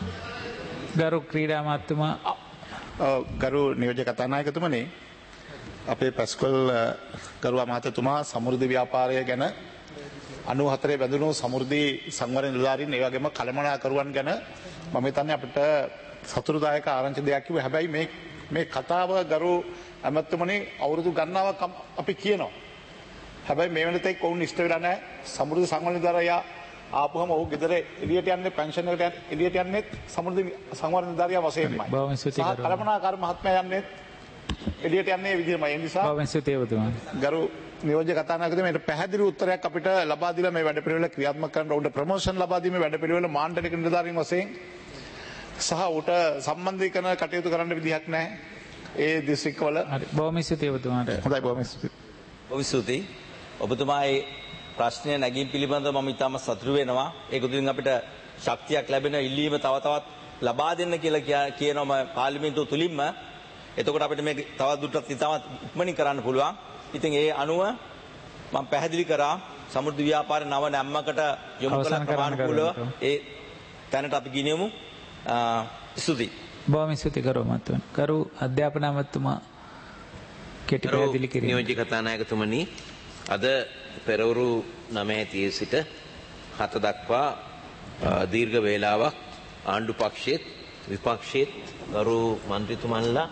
ගරු ක්‍රීඩා මාත්තුමා ගරු නියෝජ්‍ය කතානායකතුමනි අපේ පැස්කොල් ගරු අමාත්‍යතුමා සමෘද්ධි ව්‍යාපාරය ගැන අනූහතරේ බැඳුණු සමෘද්ධි සංවර්ධන නිලධාරීන් ඒ වගේම කළමනාකරුවන් ගැන මම හිතන්නේ අපිට සතුටුදායක ආරංචි දෙයක් කිව්වා. හැබැයි මේ මේ කතාව ගරු අමාත්‍යතුමනි අවුරුදු ගණනාවක් අපි කියනවා. හැබැයි මේ වෙනතෙක් ඔවුන් ඉෂ්ට වෙලා නැහැ. සමෘද්ධි සංවර්ධන නිලධාරියා ආපුවම ඔහු ගෙදර එළියට යන්නේ පෙන්ෂන් එකට එළියට යන්නේ සමෘද්ධි සංවර්ධන නිලධාරියා වශයෙන්මයි. බොහොම ස්තුතියි ගරු. කළමනාකාර මහත්මයා යන්නේ එළියට යන්නේ විදිහමයි. ඒ නිසා බොහොම ස්තුතියි ඔබතුමා. ගරු නියෝජ්‍ය කතානායකතුමා මේකට පැහැදිලි උත්තරයක් අපිට ලබා දීලා මේ වැඩපිළිවෙල ක්‍රියාත්මක කරන්න උඩ ප්‍රොමෝෂන් ලබා දීමේ වැඩපිළිවෙල මාණ්ඩලික නිලධාරීන් වශයෙන් සහ උට සම්බන්ධීකරණ කටයුතු කරන්න විදිහක් නැහැ. ඒ දිස්ත්‍රික්කවල හරි බොහොම ස්තුතියි ඔබතුමාට. හොඳයි බොහොම ස්තුතියි. බොහොම ස්තුතියි. ඔබතුමාගේ ප්‍රශ්නය නැගීම පිළිබඳව මම ඉතාම සතුටු වෙනවා. ඒක තුලින් අපිට ශක්තියක් ලැබෙන ඉල්ලීම තව තවත් ලබා දෙන්න කියලා කියනවා පාර්ලිමේන්තුව තුලින්ම. එතකොට අපිට මේක තවත් දුරටත් ඉතාමත් ඉක්මනින් කරන්න පුළුවන්. ඉතින් ඒ අනුව මම පැහැදිලි කරා සමෘද්ධි ව්‍යාපාර නව නැම්මකට යොමු කළ ප්‍රමාණිකූලව ඒ තැනට අපි ගෙනියමු. ස්තුතියි. බොහොම ස්තුතියි ගරු මහත්මයා. ගරු අධ්‍යාපන අමාත්‍යතුමා කෙටි පැහැදිලි කිරීම. නියෝජ්‍ය කතානායකතුමනි අද පෙරවරු නවය තිහේ සිට හත දක්වා දීර්ඝ වේලාවක් ආණ්ඩු පක්ෂයේත් විපක්ෂයේත් ගරු මන්ත්‍රීතුමන්ලා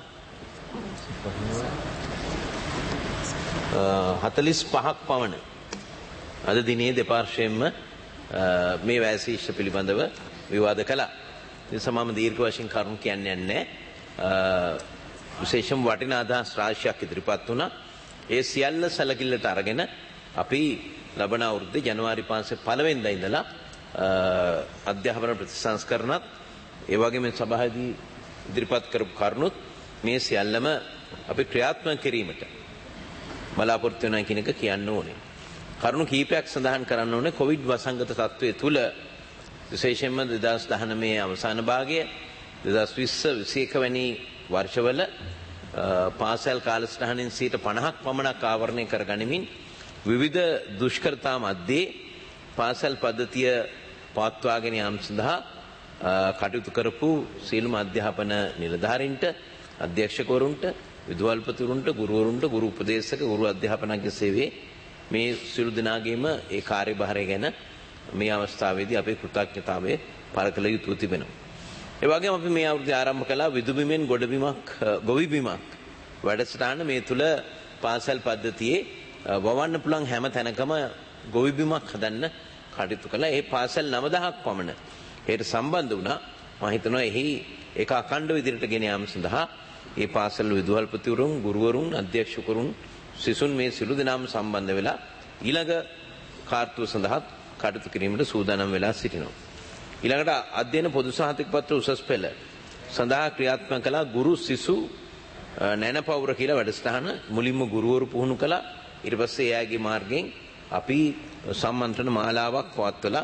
හතළිස් පහක් පමණ අද දිනේ දෙපාර්ශ්වයෙන්ම මේ වැසීෂ්ඨ පිළිබඳව විවාද කළා. නිසා මම දීර්ඝ වශයෙන් කරුණු කියන්නේ නැහැ. විශේෂම වටිනා අදහස් රාශියක් ඉදිරිපත් වුණා. ඒ සියල්ල සැලකිල්ලට අරගෙන අපි ලබන අවුරුද්දේ ජනවාරි මාසේ පළවෙනිදා ඉඳලා අධ්‍යාපන ප්‍රතිසංස්කරණත් ඒ වගේම සභාවේදී ඉදිරිපත් කරපු කරුණුත් මේ සියල්ලම අපි ක්‍රියාත්මක කිරීමට බලාපොරොත්තු වෙනවා කියන එක කියන්න ඕනේ. කරුණු කීපයක් සඳහන් කරන්න ඕනේ. කොවිඩ් වසංගත තත්ත්වයේ තුල විශේෂයෙන්ම දෙදහස් දහනවය අවසාන භාගයේ දෙදහස් විස්ස විසිඑක වැනි වර්ෂවල පාසල් කාලසටහනින් සිට පනහක් පමණක් ආවරණය කරගනිමින් විවිධ දුෂ්කරතා මැද්දේ පාසල් පද්ධතිය පවත්වාගෙන යාම සඳහා කටයුතු කරපු සියලුම අධ්‍යාපන නිලධාරීන්ට අධ්‍යක්ෂකවරුන්ට විදුහල්පතිවරුන්ට ගුරුවරුන්ට ගුරු උපදේශක ගුරු අධ්‍යාපනඥ සේවයේ මේ සියලු දෙනාගේම ඒ කාර්යභාරය ගැන මේ අවස්ථාවේදී අපේ කෘතඥතාවය පළ කළ යුතු තිබෙනවා. ඒ වගේම අපි මේ අවුරුද්දේ ආරම්භ කළා විදුබිමෙන් ගොඩබිමක් ගොවිබිමක් වැඩසටහන. මේ තුල පාසල් පද්ධතියේ වවන්න පුළුවන් හැම තැනකම ගොවිබිමක් හදන්න කටයුතු කළා. ඒ පාසල් නවදහයක් පමණ ඒට සම්බන්ධ වුණා. මම හිතනවා එහි ඒක අඛණ්ඩව ඉදිරියට ගෙන යාම සඳහා ඒ පාසල් විදුහල්පතිවරුන් ගුරුවරුන් අධ්‍යක්ෂකවරුන් සිසුන් මේ සිළු දෙනාම සම්බන්ධ වෙලා ඊළඟ කාර්යය සඳහා කටයුතු කිරීමට සූදානම් වෙලා සිටිනවා. ඊළඟට අධ්‍යයන පොදු සහතික පත්‍ර උසස් පෙළ සඳහා ක්‍රියාත්මක කළ ගුරු සිසු නැනපවුර කියලා වැඩසටහන මුලින්ම ගුරුවරු පුහුණු කළා. ඊට පස්සේ එයාගේ මාර්ගයෙන් අපි සම්මන්ත්‍රණ මාලාවක් පවත්වලා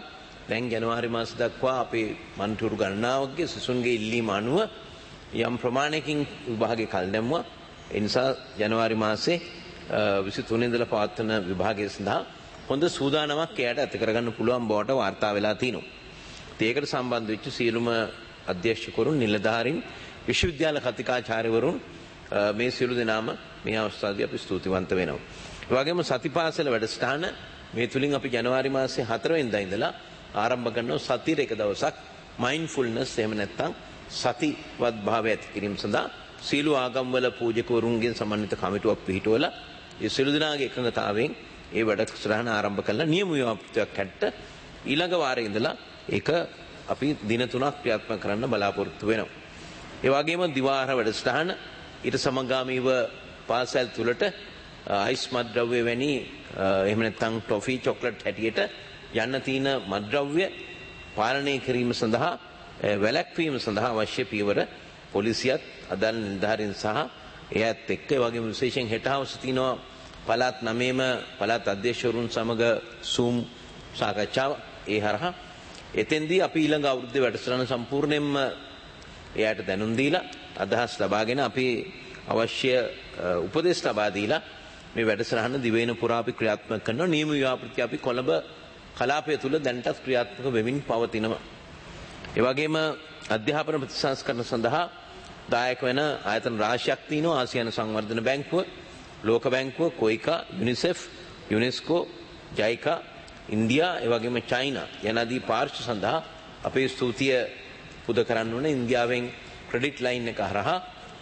දැන් ජනවාරි මාස දක්වා අපේ මන්ටුරු ගණනාවකගේ සිසුන්ගේ ඉල්ලීම අනුව යම් ප්‍රමාණයකින් විභාගේ කල් දැම්මුවා. ඒ නිසා ජනවාරි මාසේ විසිතුන ඉඳලා පවත්වන විභාගය සඳහා හොඳ සූදානමක් එයාට ඇති කරගන්න පුළුවන් බවට වාර්තා වෙලා තිනවා. ඒකට සම්බන්ධ වෙච්ච සියලුම අධ්‍යක්ෂකවරුන්, නිලධාරීන්, විශ්වවිද්‍යාල කතිකාචාර්යවරුන් මේ සියලු දෙනාම මේ අවස්ථාවේදී අපි ස්තුතිවන්ත වෙනවා. ඒ වගේම සතිපාසල වැඩසටහන මේ තුලින් අපි ජනවාරි මාසයේ හතර වෙනිදා ඉඳලා ආරම්භ කරනවා සතියේ එක දවසක් මයින්ඩ්ෆුල්නස් එහෙම නැත්නම් සතිවත් භාවය ඇති කිරීම සඳහා සීල ආගම්වල පූජකවරුන්ගෙන් සමන්විත කමිටුවක් පිහිටුවලා ඒ සියලු දෙනාගේ එකඟතාවයෙන් ඒ වැඩසටහන ආරම්භ කළා. නියම ව්‍යාපෘතියක් හැට ඊළඟ වාරයේ ඉඳලා ඒක අපි දින තුනක් ක්‍රියාත්මක කරන්න බලාපොරොත්තු වෙනවා. ඒ වගේම දිවාර වැඩසටහන ඊට සමගාමීව පාසල් තුලට අයිස් මත්ද්‍රව්‍ය වැනි එහෙම නැත්නම් ටොෆි චොක්ලට් හැටියට යන්න තියෙන මත්ද්‍රව්‍ය පාලනය කිරීම සඳහා වැළැක්වීම සඳහා අවශ්‍ය පියවර පොලිසියත් අදාළ නිලධාරීන් සහ එයත් එක්ක ඒ වගේම විශේෂයෙන් හෙට හවස තිනවා පළාත් නවයේම පළාත් අධ්‍යක්ෂවරුන් සමග සූම් සාකච්ඡාව. ඒ හරහා එතෙන්දී අපි ඊළඟ අවුරුද්දේ වැඩසටහන සම්පූර්ණයෙන්ම එයාට දැනුම් දීලා අදහස් ලබාගෙන අපි අවශ්‍ය උපදෙස් ලබා දීලා මේ වැඩසටහන දිවයින පුරා අපි ක්‍රියාත්මක කරනවා. නියම ව්‍යාපෘති අපි කොළඹ කලාපය තුල දැන්ටත් ක්‍රියාත්මක වෙමින් පවතිනවා. ඒ වගේම අධ්‍යාපන ප්‍රතිසංස්කරණ සඳහා දායක වෙන ආයතන රාශියක් තියෙනවා. ආසියානු සංවර්ධන බැංකුව, ලෝක බැංකුව, KOICA, UNICEF, UNESCO, JICA, India, ඒ වගේම චයිනා යනාදී පාර්ශ්ව සඳහා අපේ ස්තුතිය පුද කරන්න ඕනේ. ඉන්දියාවෙන් ක්‍රෙඩිට් ලයින් එක හරහා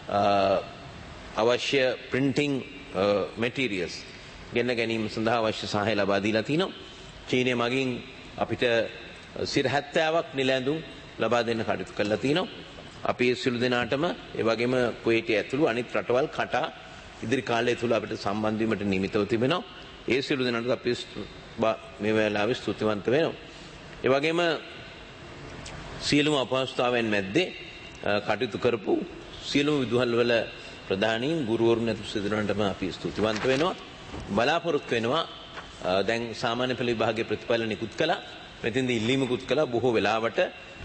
අවශ්‍ය printing materials ගෙන්න ගැනීම සඳහා අවශ්‍ය සහාය ලබා දීලා තිනවා. චීනය මගින් අපිට සිර හැත්තෑවක් නිලැඳුම් ලබා දෙන්න කටයුතු කරලා තිනවා. අපි ඒ සිළු දෙනාටම ඒ වගේම කුවේටය ඇතුළු අනිත් රටවල් කටා ඉදිරි කාලය තුල අපිට සම්බන්ධ වීමට නිමිතව තිබෙනවා. ඒ සිළු දෙනාට අපි මේ වෙලාවේ ස්තුතිවන්ත වෙනවා. ඒ වගේම සියලුම අපහසුතාවයන් මැද්දේ කටයුතු කරපු සියලුම විදුහල් වල ප්‍රධානීන්, ගුරුවරුන් ඇතුළු සිදුරන්ටම අපි ස්තුතිවන්ත වෙනවා. බලාපොරොත්තු වෙනවා දැන් සාමාන්‍ය පෙළ විභාගයේ ප්‍රතිඵල නිකුත් කළා. මෙතෙන්දී ඉල්ලීමකුත් කළා බොහෝ වෙලාවට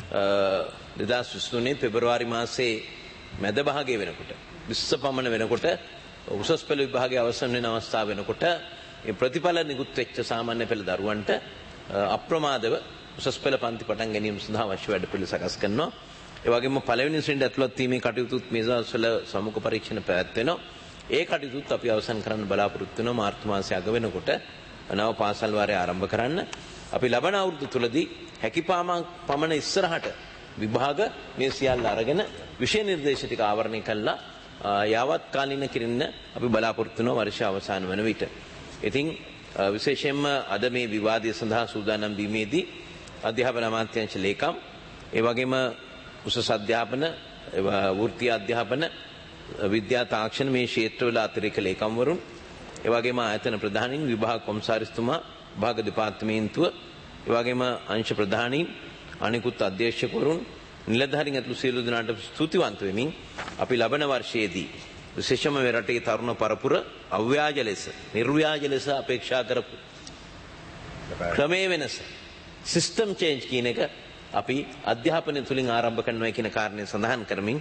දෙදාස් විසිතුනේ පෙබරවාරි මාසයේ මැද භාගයේ වෙනකොට විස්ස පමණ වෙනකොට උසස් පෙළ විභාගයේ අවසන් වෙන අවස්ථාව වෙනකොට මේ ප්‍රතිඵල නිකුත් වෙච්ච සාමාන්‍ය පෙළ දරුවන්ට අප්‍රමාදව උසස් පෙළ පන්ති පටන් ගැනීම සඳහා අවශ්‍ය වැඩපිළිවෙළ සකස් කරනවා. ඒ වගේම පළවෙනි ශ්‍රේණියට ඇතුළත් වීමේ කටයුතුත් මේ දවස්වල සමුක පරීක්ෂණ පැවැත්වෙනවා. ඒ කටයුතුත් අපි අවසන් කරන්න බලාපොරොත්තු වෙනවා. මාර්තු මාසයේ අග වෙනකොට නව පාසල් වාරය ආරම්භ කරන්න. අපි ලබන අවුරුදු තුලදී හැකියපාමක් පමණ ඉස්සරහට විභාග මේ සියල්ල අරගෙන විෂය නිර්දේශ ටික ආවරණය කළා යාවත් කාලින කිරින්න අපි බලාපොරොත්තු වෙනවා වර්ෂ අවසන් වන විට. ඉතින් විශේෂයෙන්ම අද මේ විවාදය සඳහා සූදානම් වීමේදී අධ්‍යාපන අමාත්‍යාංශ ලේකම්, ඒ වගේම උසස් අධ්‍යාපන, වෘත්තීය අධ්‍යාපන, විද්‍යා තාක්ෂණ මේ ක්ෂේත්‍රවල අතිරේක ලේකම්වරුන්, ඒ වගේම ආයතන ප්‍රධානීන්, විභාග කොමසාරිස්තුමා, විභාග දෙපාර්තමේන්තුව, ඒ වගේම අංශ ප්‍රධානීන්, අනිකුත් අධ්‍යක්ෂකවරුන්, නිලධාරීන් ඇතුළු සියලු දෙනාට ස්තුතිවන්ත වෙමින් අපි ලබන වර්ෂයේදී විශේෂම මේ රටේ තරුණ පරපුර අව්‍යාජ ලෙස, නිර්ව්‍යාජ ලෙස අපේක්ෂා කරපු ක්‍රමයේ වෙනස, සිස්ටම් චේන්ජ් කියන එක අපි අධ්‍යාපනය තුලින් ආරම්භ කරනවා කියන කාරණය සඳහන් කරමින්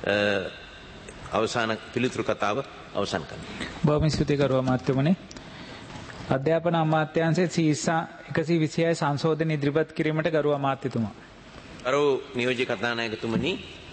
අවසාන පිළිතුරු කතාව අවසන් කරනවා. බොහොම ස්තුතියි කරුවා මාත්‍යමනේ. අධ්‍යාපන අමාත්‍යාංශයේ සීසා එකසිය විසිහය සංශෝධන ඉදිරිපත් කිරීමට ගරුවා මාත්‍යතුමා. අර නියෝජ්‍ය කතානායකතුමනි,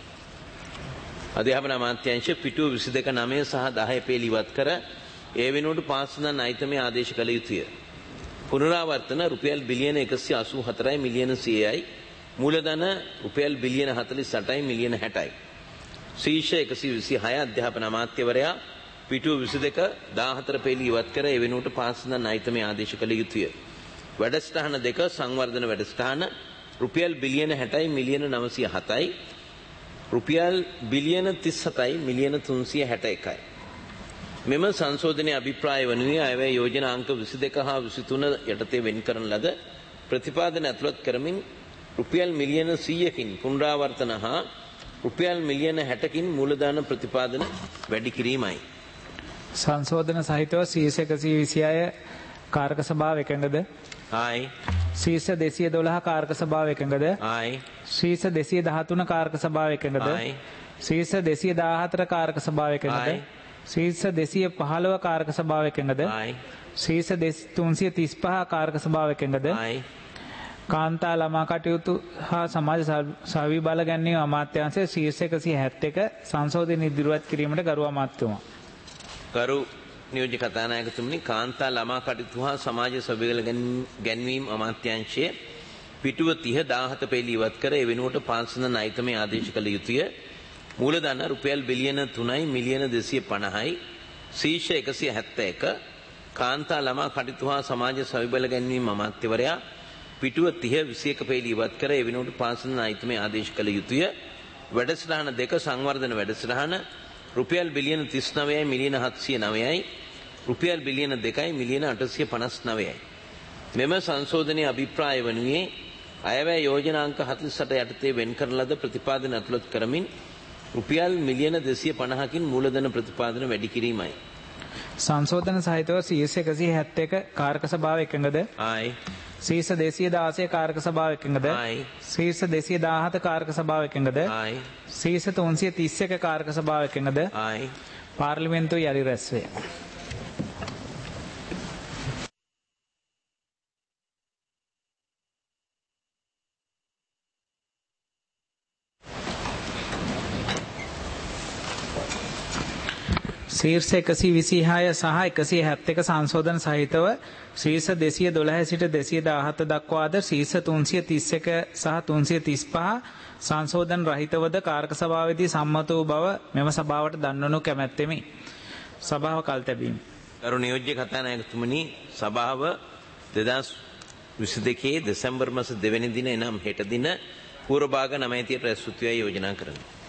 අධ්‍යාපන අමාත්‍යාංශ පිටුව විසි දෙක නවය සහ දහය පේළි ඉවත් කර ඒ වෙනුවට පාසලන් අයිතමේ ආදේශ කළ යුතුය. පුනරාවර්තන රුපියල් බිලියන එකසිය අසූ හතරයි මිලියන සියයයි, මූලධන රුපියල් බිලියන හතළිස් අටයි මිලියන හැටයි. ශීර්ෂ එකසිය විසිහය අධ්‍යාපන අමාත්‍යවරයා පිටුව විසි දෙක දාහතර පේළි ඉවත් කර ඒ වෙනුවට පාසලන් අයිතමේ ආදේශ කළ යුතුය. වැඩසටහන දෙක සංවර්ධන වැඩසටහන රුපියල් බිලියන හැටයි මිලියන නවසිය හතයි, රුපියල් බිලියන තිස් හතයි මිලියන තුන්සිය හැට එකයි. මෙම සංශෝධනයේ අභිප්‍රාය වනුයේ අයවැය යෝජනා අංක විසි දෙක හා විසි තුන යටතේ වෙන් කරන ලද ප්‍රතිපාදන ඇතුළත් කරමින් රුපියල් මිලියන සීයකින් පුනරාවර්තන හා රුපියල් මිලියන හැටකින් මූලධන ප්‍රතිපාදන වැඩි කිරීමයි. සංශෝධන සහිතව සීස එකසිය විසිහය කාරක සභාව එකඟද? ආයි. ශීර්ෂ දෙසිය දොළහ කාරක සභාව එකඟද? ආයි. ශීර්ෂ දෙසිය දහතුන කාරක සභාව එකඟද? ආයි. ශීර්ෂ දෙසිය දාහතර කාරක සභාව එකඟද? ආයි. ශීර්ෂ දෙසිය පහළොව කාරක සභාව එකඟද? ආයි. ශීර්ෂ තුන්සිය තිස්පහ කාරක සභාව එකඟද? ආයි. කාන්තා ළමා කටයුතු හා සමාජ සවි බල ගැන්වීම අමාත්‍යාංශය ශීර්ෂ එකසිය හැත්තෑ එක සංශෝධන ඉදිරිපත් කිරීමට ගරු අමාත්‍යතුමා. ගරු නියෝජ්‍ය කතානායකතුමනි, කාන්තා ළමා කටයුතු හා සමාජ සවි බල ගැන්වීම අමාත්‍යාංශය පිටුව තිහ දාහත පෙළි ඉවත් කර ඒ වෙනුවට පාංශන ණයතමේ ආදේශ කළ යුතුය. මූලධන රුපියල් බිලියන තුනයි මිලියන දෙසිය පනහයි ශීර්ෂ එකසිය හැත්තෑ එක කාන්තා ළමා කටයුතු හා සමාජ සවි බල ගැන්වීම අමාත්‍යවරයා පිටුව තිහ විසි එක පෙළි ඉවත් කර ඒ වෙනුවට පාංශන ණයතමේ ආදේශ කළ යුතුය. වැඩසටහන දෙක සංවර්ධන වැඩසටහන රුපියල් බිලියන තිස් නවයයි මිලියන හත්සිය නවයයි රුපියල් බිලියන දෙකයි මිලියන අටසිය පනස් නවයයි. මෙම සංශෝධනයේ අභිප්‍රාය වනුයේ අයවැය යෝජනාංක හතළිස් අට යටතේ වෙන් කරන ලද ප්‍රතිපාදන අතුලත් කරමින් රුපියල් මිලියන දෙසිය පනහකින් මූලධන ප්‍රතිපාදන වැඩි කිරීමයි. සංශෝධන සහිතව ශීර්ෂ එකසිය හැත්තෑ එක කාරක සභාව එකඟද? ආයි. ශීර්ෂ දෙසිය දාසය කාරක සභාව එකඟද? ආයි. ශීර්ෂ දෙසිය දාහත කාරක සභාව එකඟද? ආයි. ශීර්ෂ තුන්සිය තිස් එක කාරක සභාව එකඟද? ආයි. පාර්ලිමේන්තුව යළි රැස්වේ. ශීර්ෂ එකසිය විසිහය සහ එකසිය හැත්තෑ එක සංශෝධන සහිතව ශීර්ෂ දෙසිය දොළහ සිට දෙසිය දාහත දක්වාද ශීර්ෂ තුන්සිය තිස් එක සහ තුන්සිය තිස්පහ සංශෝධන රහිතවද කාරක සභාවේදී සම්මත වූ බව මෙම සභාවට දන්වනු කැමැත්තෙමි. සභාව කල් තැබීම. ගරු නියෝජ්‍ය කතානායකතුමනි, සභාව දෙදහස් විසි දෙකේ දෙසැම්බර් මාස දෙවැනි දින එනම් හෙට දින පූර්ව භාග නවය තිහට රැස් වූ යෝජනා කරනවා.